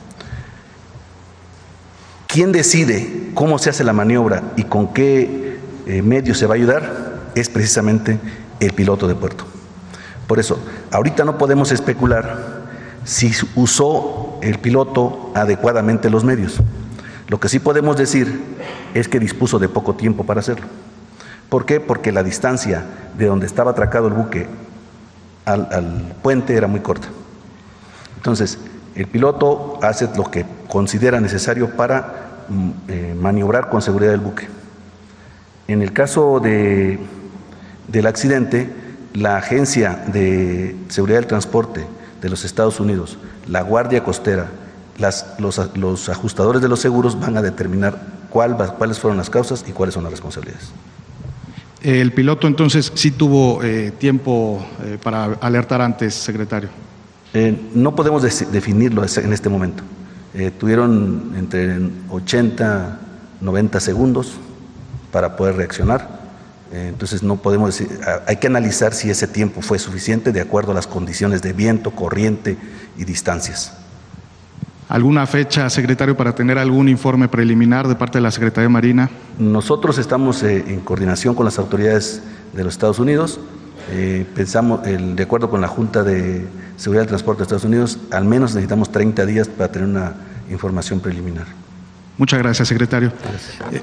¿Quién decide cómo se hace la maniobra y con qué medios se va a ayudar? Es precisamente el piloto de puerto. Por eso, ahorita no podemos especular si usó el piloto adecuadamente los medios. Lo que sí podemos decir es que dispuso de poco tiempo para hacerlo. ¿Por qué? Porque la distancia de donde estaba atracado el buque al puente era muy corta. Entonces, el piloto hace lo que considera necesario para maniobrar con seguridad el buque. En el caso del accidente, la Agencia de Seguridad del Transporte de los Estados Unidos, la Guardia Costera, los ajustadores de los seguros van a determinar cuáles fueron las causas y cuáles son las responsabilidades. El piloto entonces sí tuvo tiempo para alertar antes, secretario. No podemos definirlo en este momento. Tuvieron entre 80 y 90 segundos para poder reaccionar. Entonces no podemos decir, hay que analizar si ese tiempo fue suficiente de acuerdo a las condiciones de viento, corriente y distancias. ¿Alguna fecha, secretario, para tener algún informe preliminar de parte de la Secretaría de Marina? Nosotros estamos en coordinación con las autoridades de los Estados Unidos. Pensamos, de acuerdo con la Junta de Seguridad del Transporte de Estados Unidos, al menos necesitamos 30 días para tener una información preliminar. Muchas gracias, secretario. Gracias.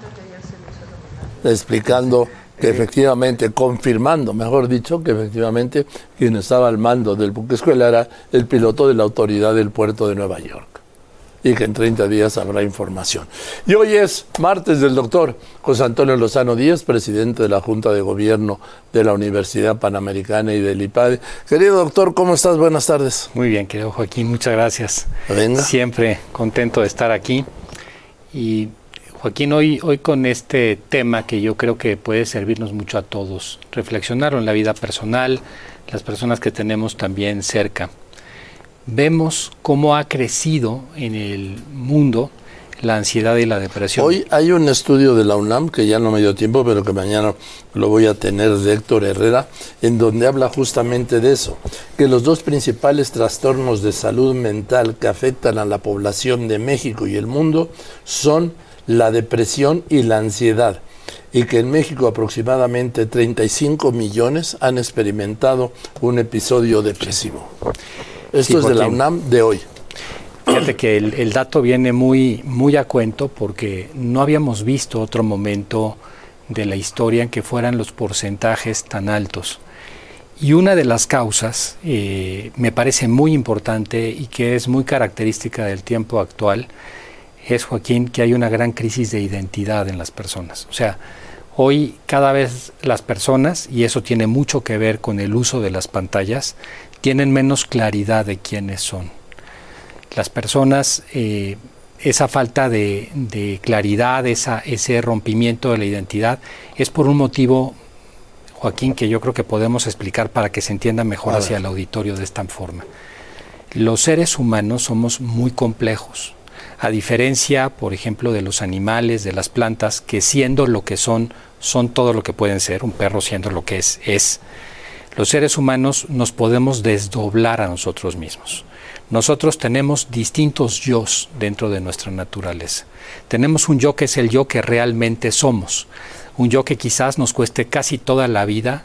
Explicando que efectivamente, confirmando, mejor dicho, que efectivamente quien estaba al mando del buque escuela era el piloto de la autoridad del puerto de Nueva York, y que en 30 días habrá información. Y hoy es martes del doctor José Antonio Lozano Díaz, presidente de la Junta de Gobierno de la Universidad Panamericana y del IPADE. Querido doctor, ¿cómo estás? Buenas tardes. Muy bien, querido Joaquín, muchas gracias. Venga. Siempre contento de estar aquí. Y Joaquín, hoy con este tema que yo creo que puede servirnos mucho a todos, reflexionar en la vida personal, las personas que tenemos también cerca. Vemos cómo ha crecido en el mundo la ansiedad y la depresión. Hoy hay un estudio de la UNAM, que ya no me dio tiempo, pero que mañana lo voy a tener, de Héctor Herrera, en donde habla justamente de eso, que los dos principales trastornos de salud mental que afectan a la población de México y el mundo son la depresión y la ansiedad, y que en México aproximadamente 35 millones han experimentado un episodio depresivo. Esto es de la UNAM de hoy. Fíjate que el dato viene muy a cuento, porque no habíamos visto otro momento de la historia en que fueran los porcentajes tan altos. Y una de las causas, me parece muy importante y que es muy característica del tiempo actual, es, Joaquín, que hay una gran crisis de identidad en las personas. O sea, Hoy cada vez las personas, y eso tiene mucho que ver con el uso de las pantallas, tienen menos claridad de quiénes son. Las personas, esa falta de claridad, ese rompimiento de la identidad, es por un motivo, Joaquín, que yo creo que podemos explicar para que se entienda mejor hacia el auditorio de esta forma. Los seres humanos somos muy complejos, a diferencia, por ejemplo, de los animales, de las plantas, que siendo lo que son todo lo que pueden ser, un perro siendo lo que es. Los seres humanos nos podemos desdoblar a nosotros mismos. Nosotros tenemos distintos yos dentro de nuestra naturaleza. Tenemos un yo que es el yo que realmente somos, un yo que quizás nos cueste casi toda la vida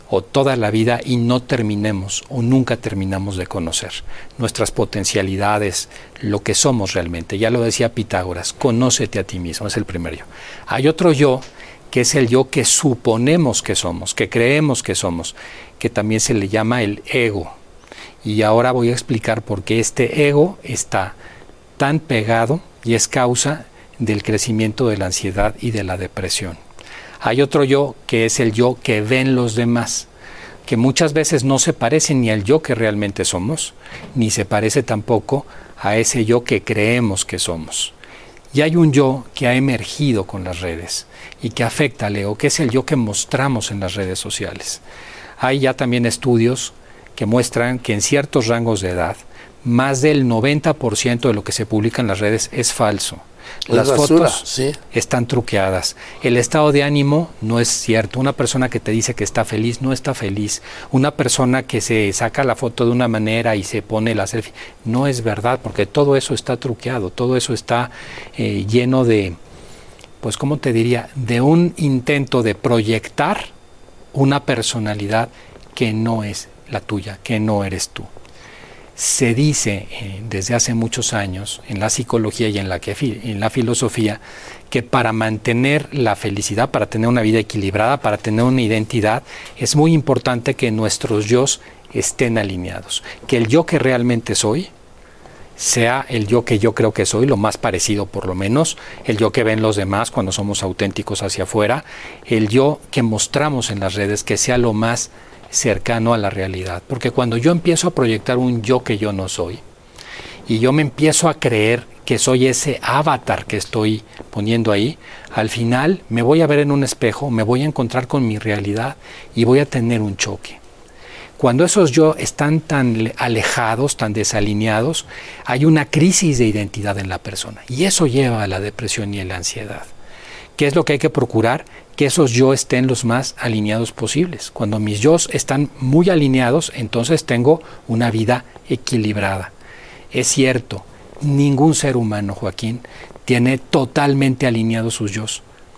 y no terminemos o nunca terminamos de conocer nuestras potencialidades, lo que somos realmente. Ya lo decía Pitágoras, conócete a ti mismo, es el primer yo. Hay otro yo que es el yo que suponemos que somos, que creemos que somos, que también se le llama el ego. Y ahora voy a explicar por qué este ego está tan pegado y es causa del crecimiento de la ansiedad y de la depresión. Hay otro yo que es el yo que ven los demás, que muchas veces no se parece ni al yo que realmente somos, ni se parece tampoco a ese yo que creemos que somos. Y hay un yo que ha emergido con las redes y que afecta al ego, que es el yo que mostramos en las redes sociales. Hay ya también estudios que muestran que en ciertos rangos de edad, más del 90% de lo que se publica en las redes es falso. Las fotos están truqueadas. El estado de ánimo no es cierto. Una persona que te dice que está feliz no está feliz. Una persona que se saca la foto de una manera y se pone la selfie, no es verdad, porque todo eso está truqueado, todo eso está lleno de, pues ¿cómo te diría?, de un intento de proyectar una personalidad que no es la tuya, que no eres tú. Se dice desde hace muchos años en la psicología y en la filosofía que para mantener la felicidad, para tener una vida equilibrada, para tener una identidad, es muy importante que nuestros yos estén alineados, que el yo que realmente soy sea el yo que yo creo que soy, lo más parecido por lo menos, el yo que ven los demás cuando somos auténticos hacia afuera, el yo que mostramos en las redes, que sea lo más cercano a la realidad. Porque cuando yo empiezo a proyectar un yo que yo no soy, y yo me empiezo a creer que soy ese avatar que estoy poniendo ahí, al final me voy a ver en un espejo, me voy a encontrar con mi realidad y voy a tener un choque. Cuando esos yo están tan alejados, tan desalineados, hay una crisis de identidad en la persona y eso lleva a la depresión y a la ansiedad. ¿Qué es lo que hay que procurar? Que esos yo estén los más alineados posibles. Cuando mis yo están muy alineados, entonces tengo una vida equilibrada. Es cierto, ningún ser humano, Joaquín, tiene totalmente alineados sus yo.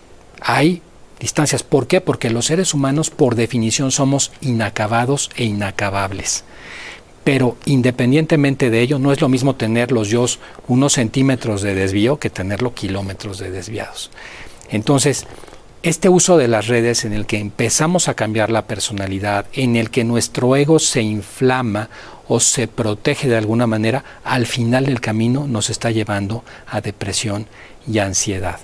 Hay distancias. ¿Por qué? Porque los seres humanos, por definición, somos inacabados e inacabables. Pero independientemente de ello, no es lo mismo tener los yo unos centímetros de desvío que tenerlo kilómetros de desviados. Entonces, este uso de las redes en el que empezamos a cambiar la personalidad, en el que nuestro ego se inflama o se protege de alguna manera, al final del camino nos está llevando a depresión y ansiedad.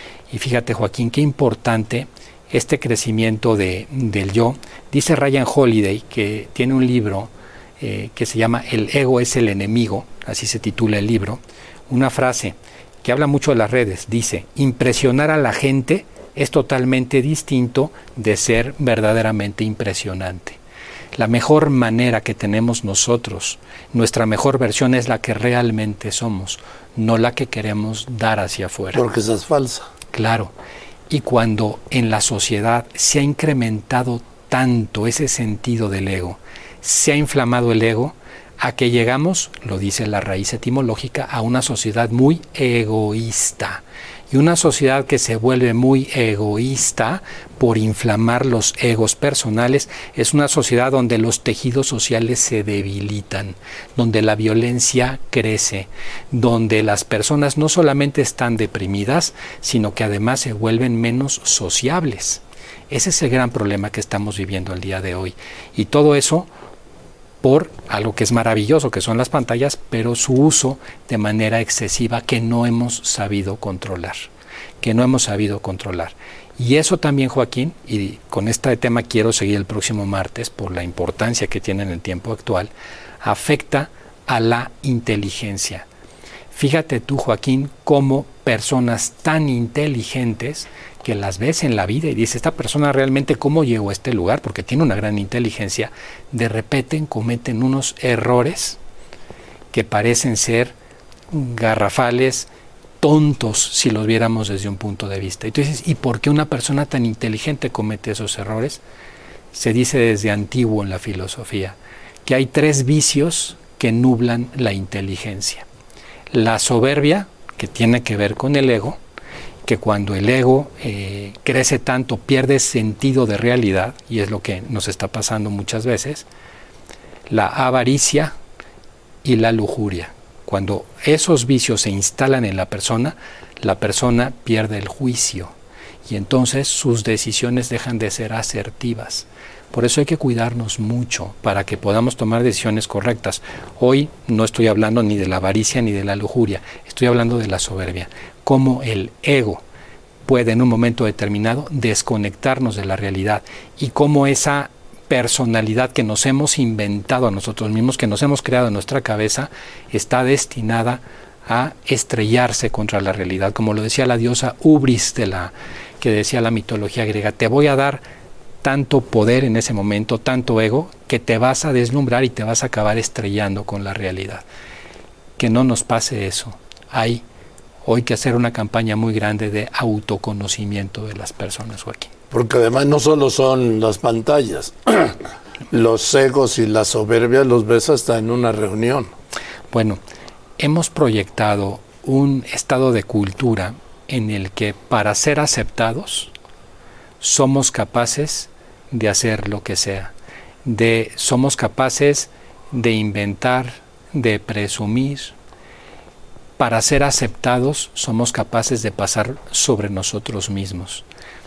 Y fíjate, Joaquín, qué importante este crecimiento del yo. Dice Ryan Holiday, que tiene un libro que se llama El ego es el enemigo, así se titula el libro, una frase que habla mucho de las redes. Dice, impresionar a la gente es totalmente distinto de ser verdaderamente impresionante. La mejor manera que tenemos nosotros, nuestra mejor versión es la que realmente somos, no la que queremos dar hacia afuera. Porque esa es falsa. Claro. Y cuando en la sociedad se ha incrementado tanto ese sentido del ego, se ha inflamado el ego, a que llegamos, lo dice la raíz etimológica, a una sociedad muy egoísta. Y una sociedad que se vuelve muy egoísta por inflamar los egos personales es una sociedad donde los tejidos sociales se debilitan, donde la violencia crece, donde las personas no solamente están deprimidas, sino que además se vuelven menos sociables. Ese es el gran problema que estamos viviendo el día de hoy. Y todo eso por algo que es maravilloso, que son las pantallas, pero su uso de manera excesiva que no hemos sabido controlar. que no hemos sabido controlar. Y eso también, Joaquín, y con este tema quiero seguir el próximo martes por la importancia que tiene en el tiempo actual, afecta a la inteligencia. Fíjate tú, Joaquín, cómo personas tan inteligentes que las ves en la vida y dices, esta persona realmente cómo llegó a este lugar, porque tiene una gran inteligencia, de repente cometen unos errores que parecen ser garrafales, tontos si los viéramos desde un punto de vista. Entonces, ¿y por qué una persona tan inteligente comete esos errores? Se dice desde antiguo en la filosofía que hay 3 vicios que nublan la inteligencia. La soberbia, que tiene que ver con el ego, que cuando el ego crece tanto pierde sentido de realidad, y es lo que nos está pasando muchas veces. La avaricia y la lujuria. Cuando esos vicios se instalan en la persona pierde el juicio y entonces sus decisiones dejan de ser asertivas. Por eso hay que cuidarnos mucho para que podamos tomar decisiones correctas. Hoy no estoy hablando ni de la avaricia ni de la lujuria, estoy hablando de la soberbia. Cómo el ego puede en un momento determinado desconectarnos de la realidad y cómo esa personalidad que nos hemos inventado a nosotros mismos, que nos hemos creado en nuestra cabeza, está destinada a estrellarse contra la realidad. Como lo decía la diosa Ubris, que decía la mitología griega, te voy a dar tanto poder en ese momento, tanto ego, que te vas a deslumbrar y te vas a acabar estrellando con la realidad. Que no nos pase eso. Hay hoy que hacer una campaña muy grande de autoconocimiento de las personas, Joaquín. Porque además no solo son las pantallas, los egos y la soberbia los ves hasta en una reunión. Bueno, hemos proyectado un estado de cultura en el que para ser aceptados somos capaces de hacer lo que sea, somos capaces de inventar, de presumir. Para ser aceptados somos capaces de pasar sobre nosotros mismos.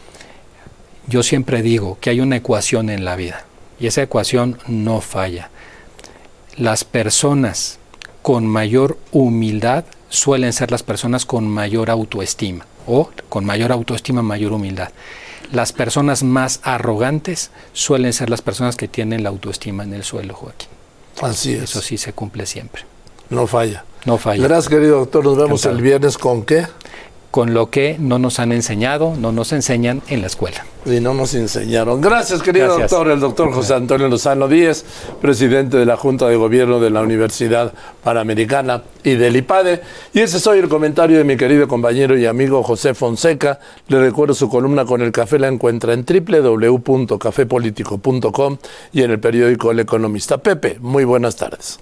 Yo siempre digo que hay una ecuación en la vida y esa ecuación no falla. Las personas con mayor humildad suelen ser las personas con mayor autoestima o con mayor autoestima, mayor humildad. Las personas más arrogantes suelen ser las personas que tienen la autoestima en el suelo, Joaquín. Así es. Eso sí se cumple siempre. No falla. No falla. Gracias, querido doctor. Nos vemos el viernes ¿con qué? Con lo que no nos han enseñado, no nos enseñan en la escuela. Y no nos enseñaron. Gracias, querido doctor. El doctor José Antonio Lozano Díez, presidente de la Junta de Gobierno de la Universidad Panamericana y del IPADE. Y ese es hoy el comentario de mi querido compañero y amigo José Fonseca. Le recuerdo su columna con el café, la encuentra en www.cafepolitico.com y en el periódico El Economista. Pepe, muy buenas tardes.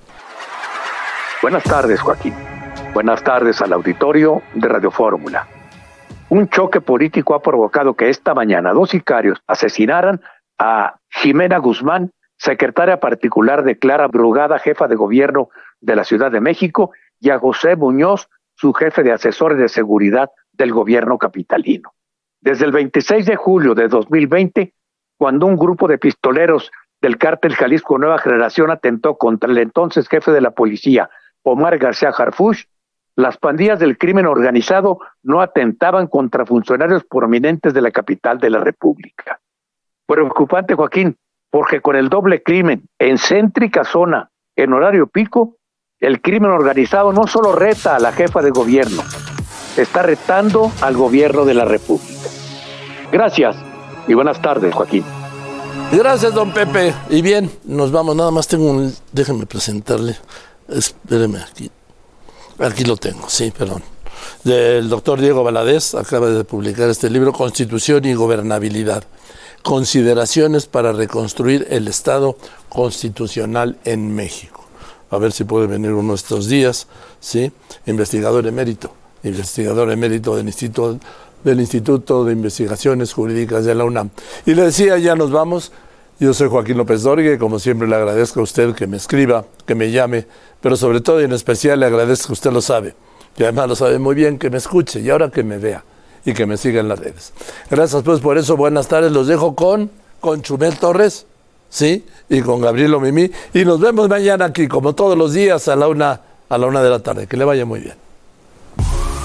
Buenas tardes, Joaquín. Buenas tardes al auditorio de Radio Fórmula. Un choque político ha provocado que esta mañana 2 sicarios asesinaran a Ximena Guzmán, secretaria particular de Clara Brugada, jefa de gobierno de la Ciudad de México, y a José Muñoz, su jefe de asesores de seguridad del gobierno capitalino. Desde el 26 de julio de 2020, cuando un grupo de pistoleros del cártel Jalisco Nueva Generación atentó contra el entonces jefe de la policía, Omar García Harfuch, las pandillas del crimen organizado no atentaban contra funcionarios prominentes de la capital de la República. Preocupante, Joaquín, porque con el doble crimen en céntrica zona, en horario pico, el crimen organizado no solo reta a la jefa de gobierno, está retando al gobierno de la República. Gracias y buenas tardes, Joaquín. Gracias, don Pepe. Y bien, nos vamos. Nada más tengo déjenme presentarle. Espéreme aquí. Aquí lo tengo, sí, perdón. Del doctor Diego Valadez, acaba de publicar este libro, Constitución y Gobernabilidad. Consideraciones para reconstruir el Estado constitucional en México. A ver si puede venir uno de estos días, ¿sí? Investigador emérito del Instituto de Investigaciones Jurídicas de la UNAM. Y le decía, ya nos vamos. Yo soy Joaquín López Dóriga y como siempre le agradezco a usted que me escriba, que me llame, pero sobre todo y en especial le agradezco que usted lo sabe, y además lo sabe muy bien, que me escuche y ahora que me vea y que me siga en las redes. Gracias pues por eso, buenas tardes, los dejo con Chumel Torres, ¿sí? Y con Gabriel Mimí, y nos vemos mañana aquí, como todos los días, a la una de la tarde. Que le vaya muy bien.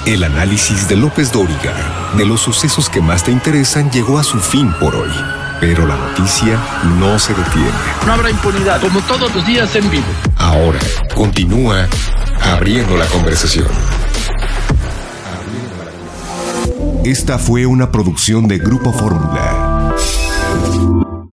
El análisis de López Dóriga de los sucesos que más te interesan llegó a su fin por hoy. Pero la noticia no se detiene. No habrá impunidad, como todos los días en vivo. Ahora continúa abriendo la conversación. Esta fue una producción de Grupo Fórmula.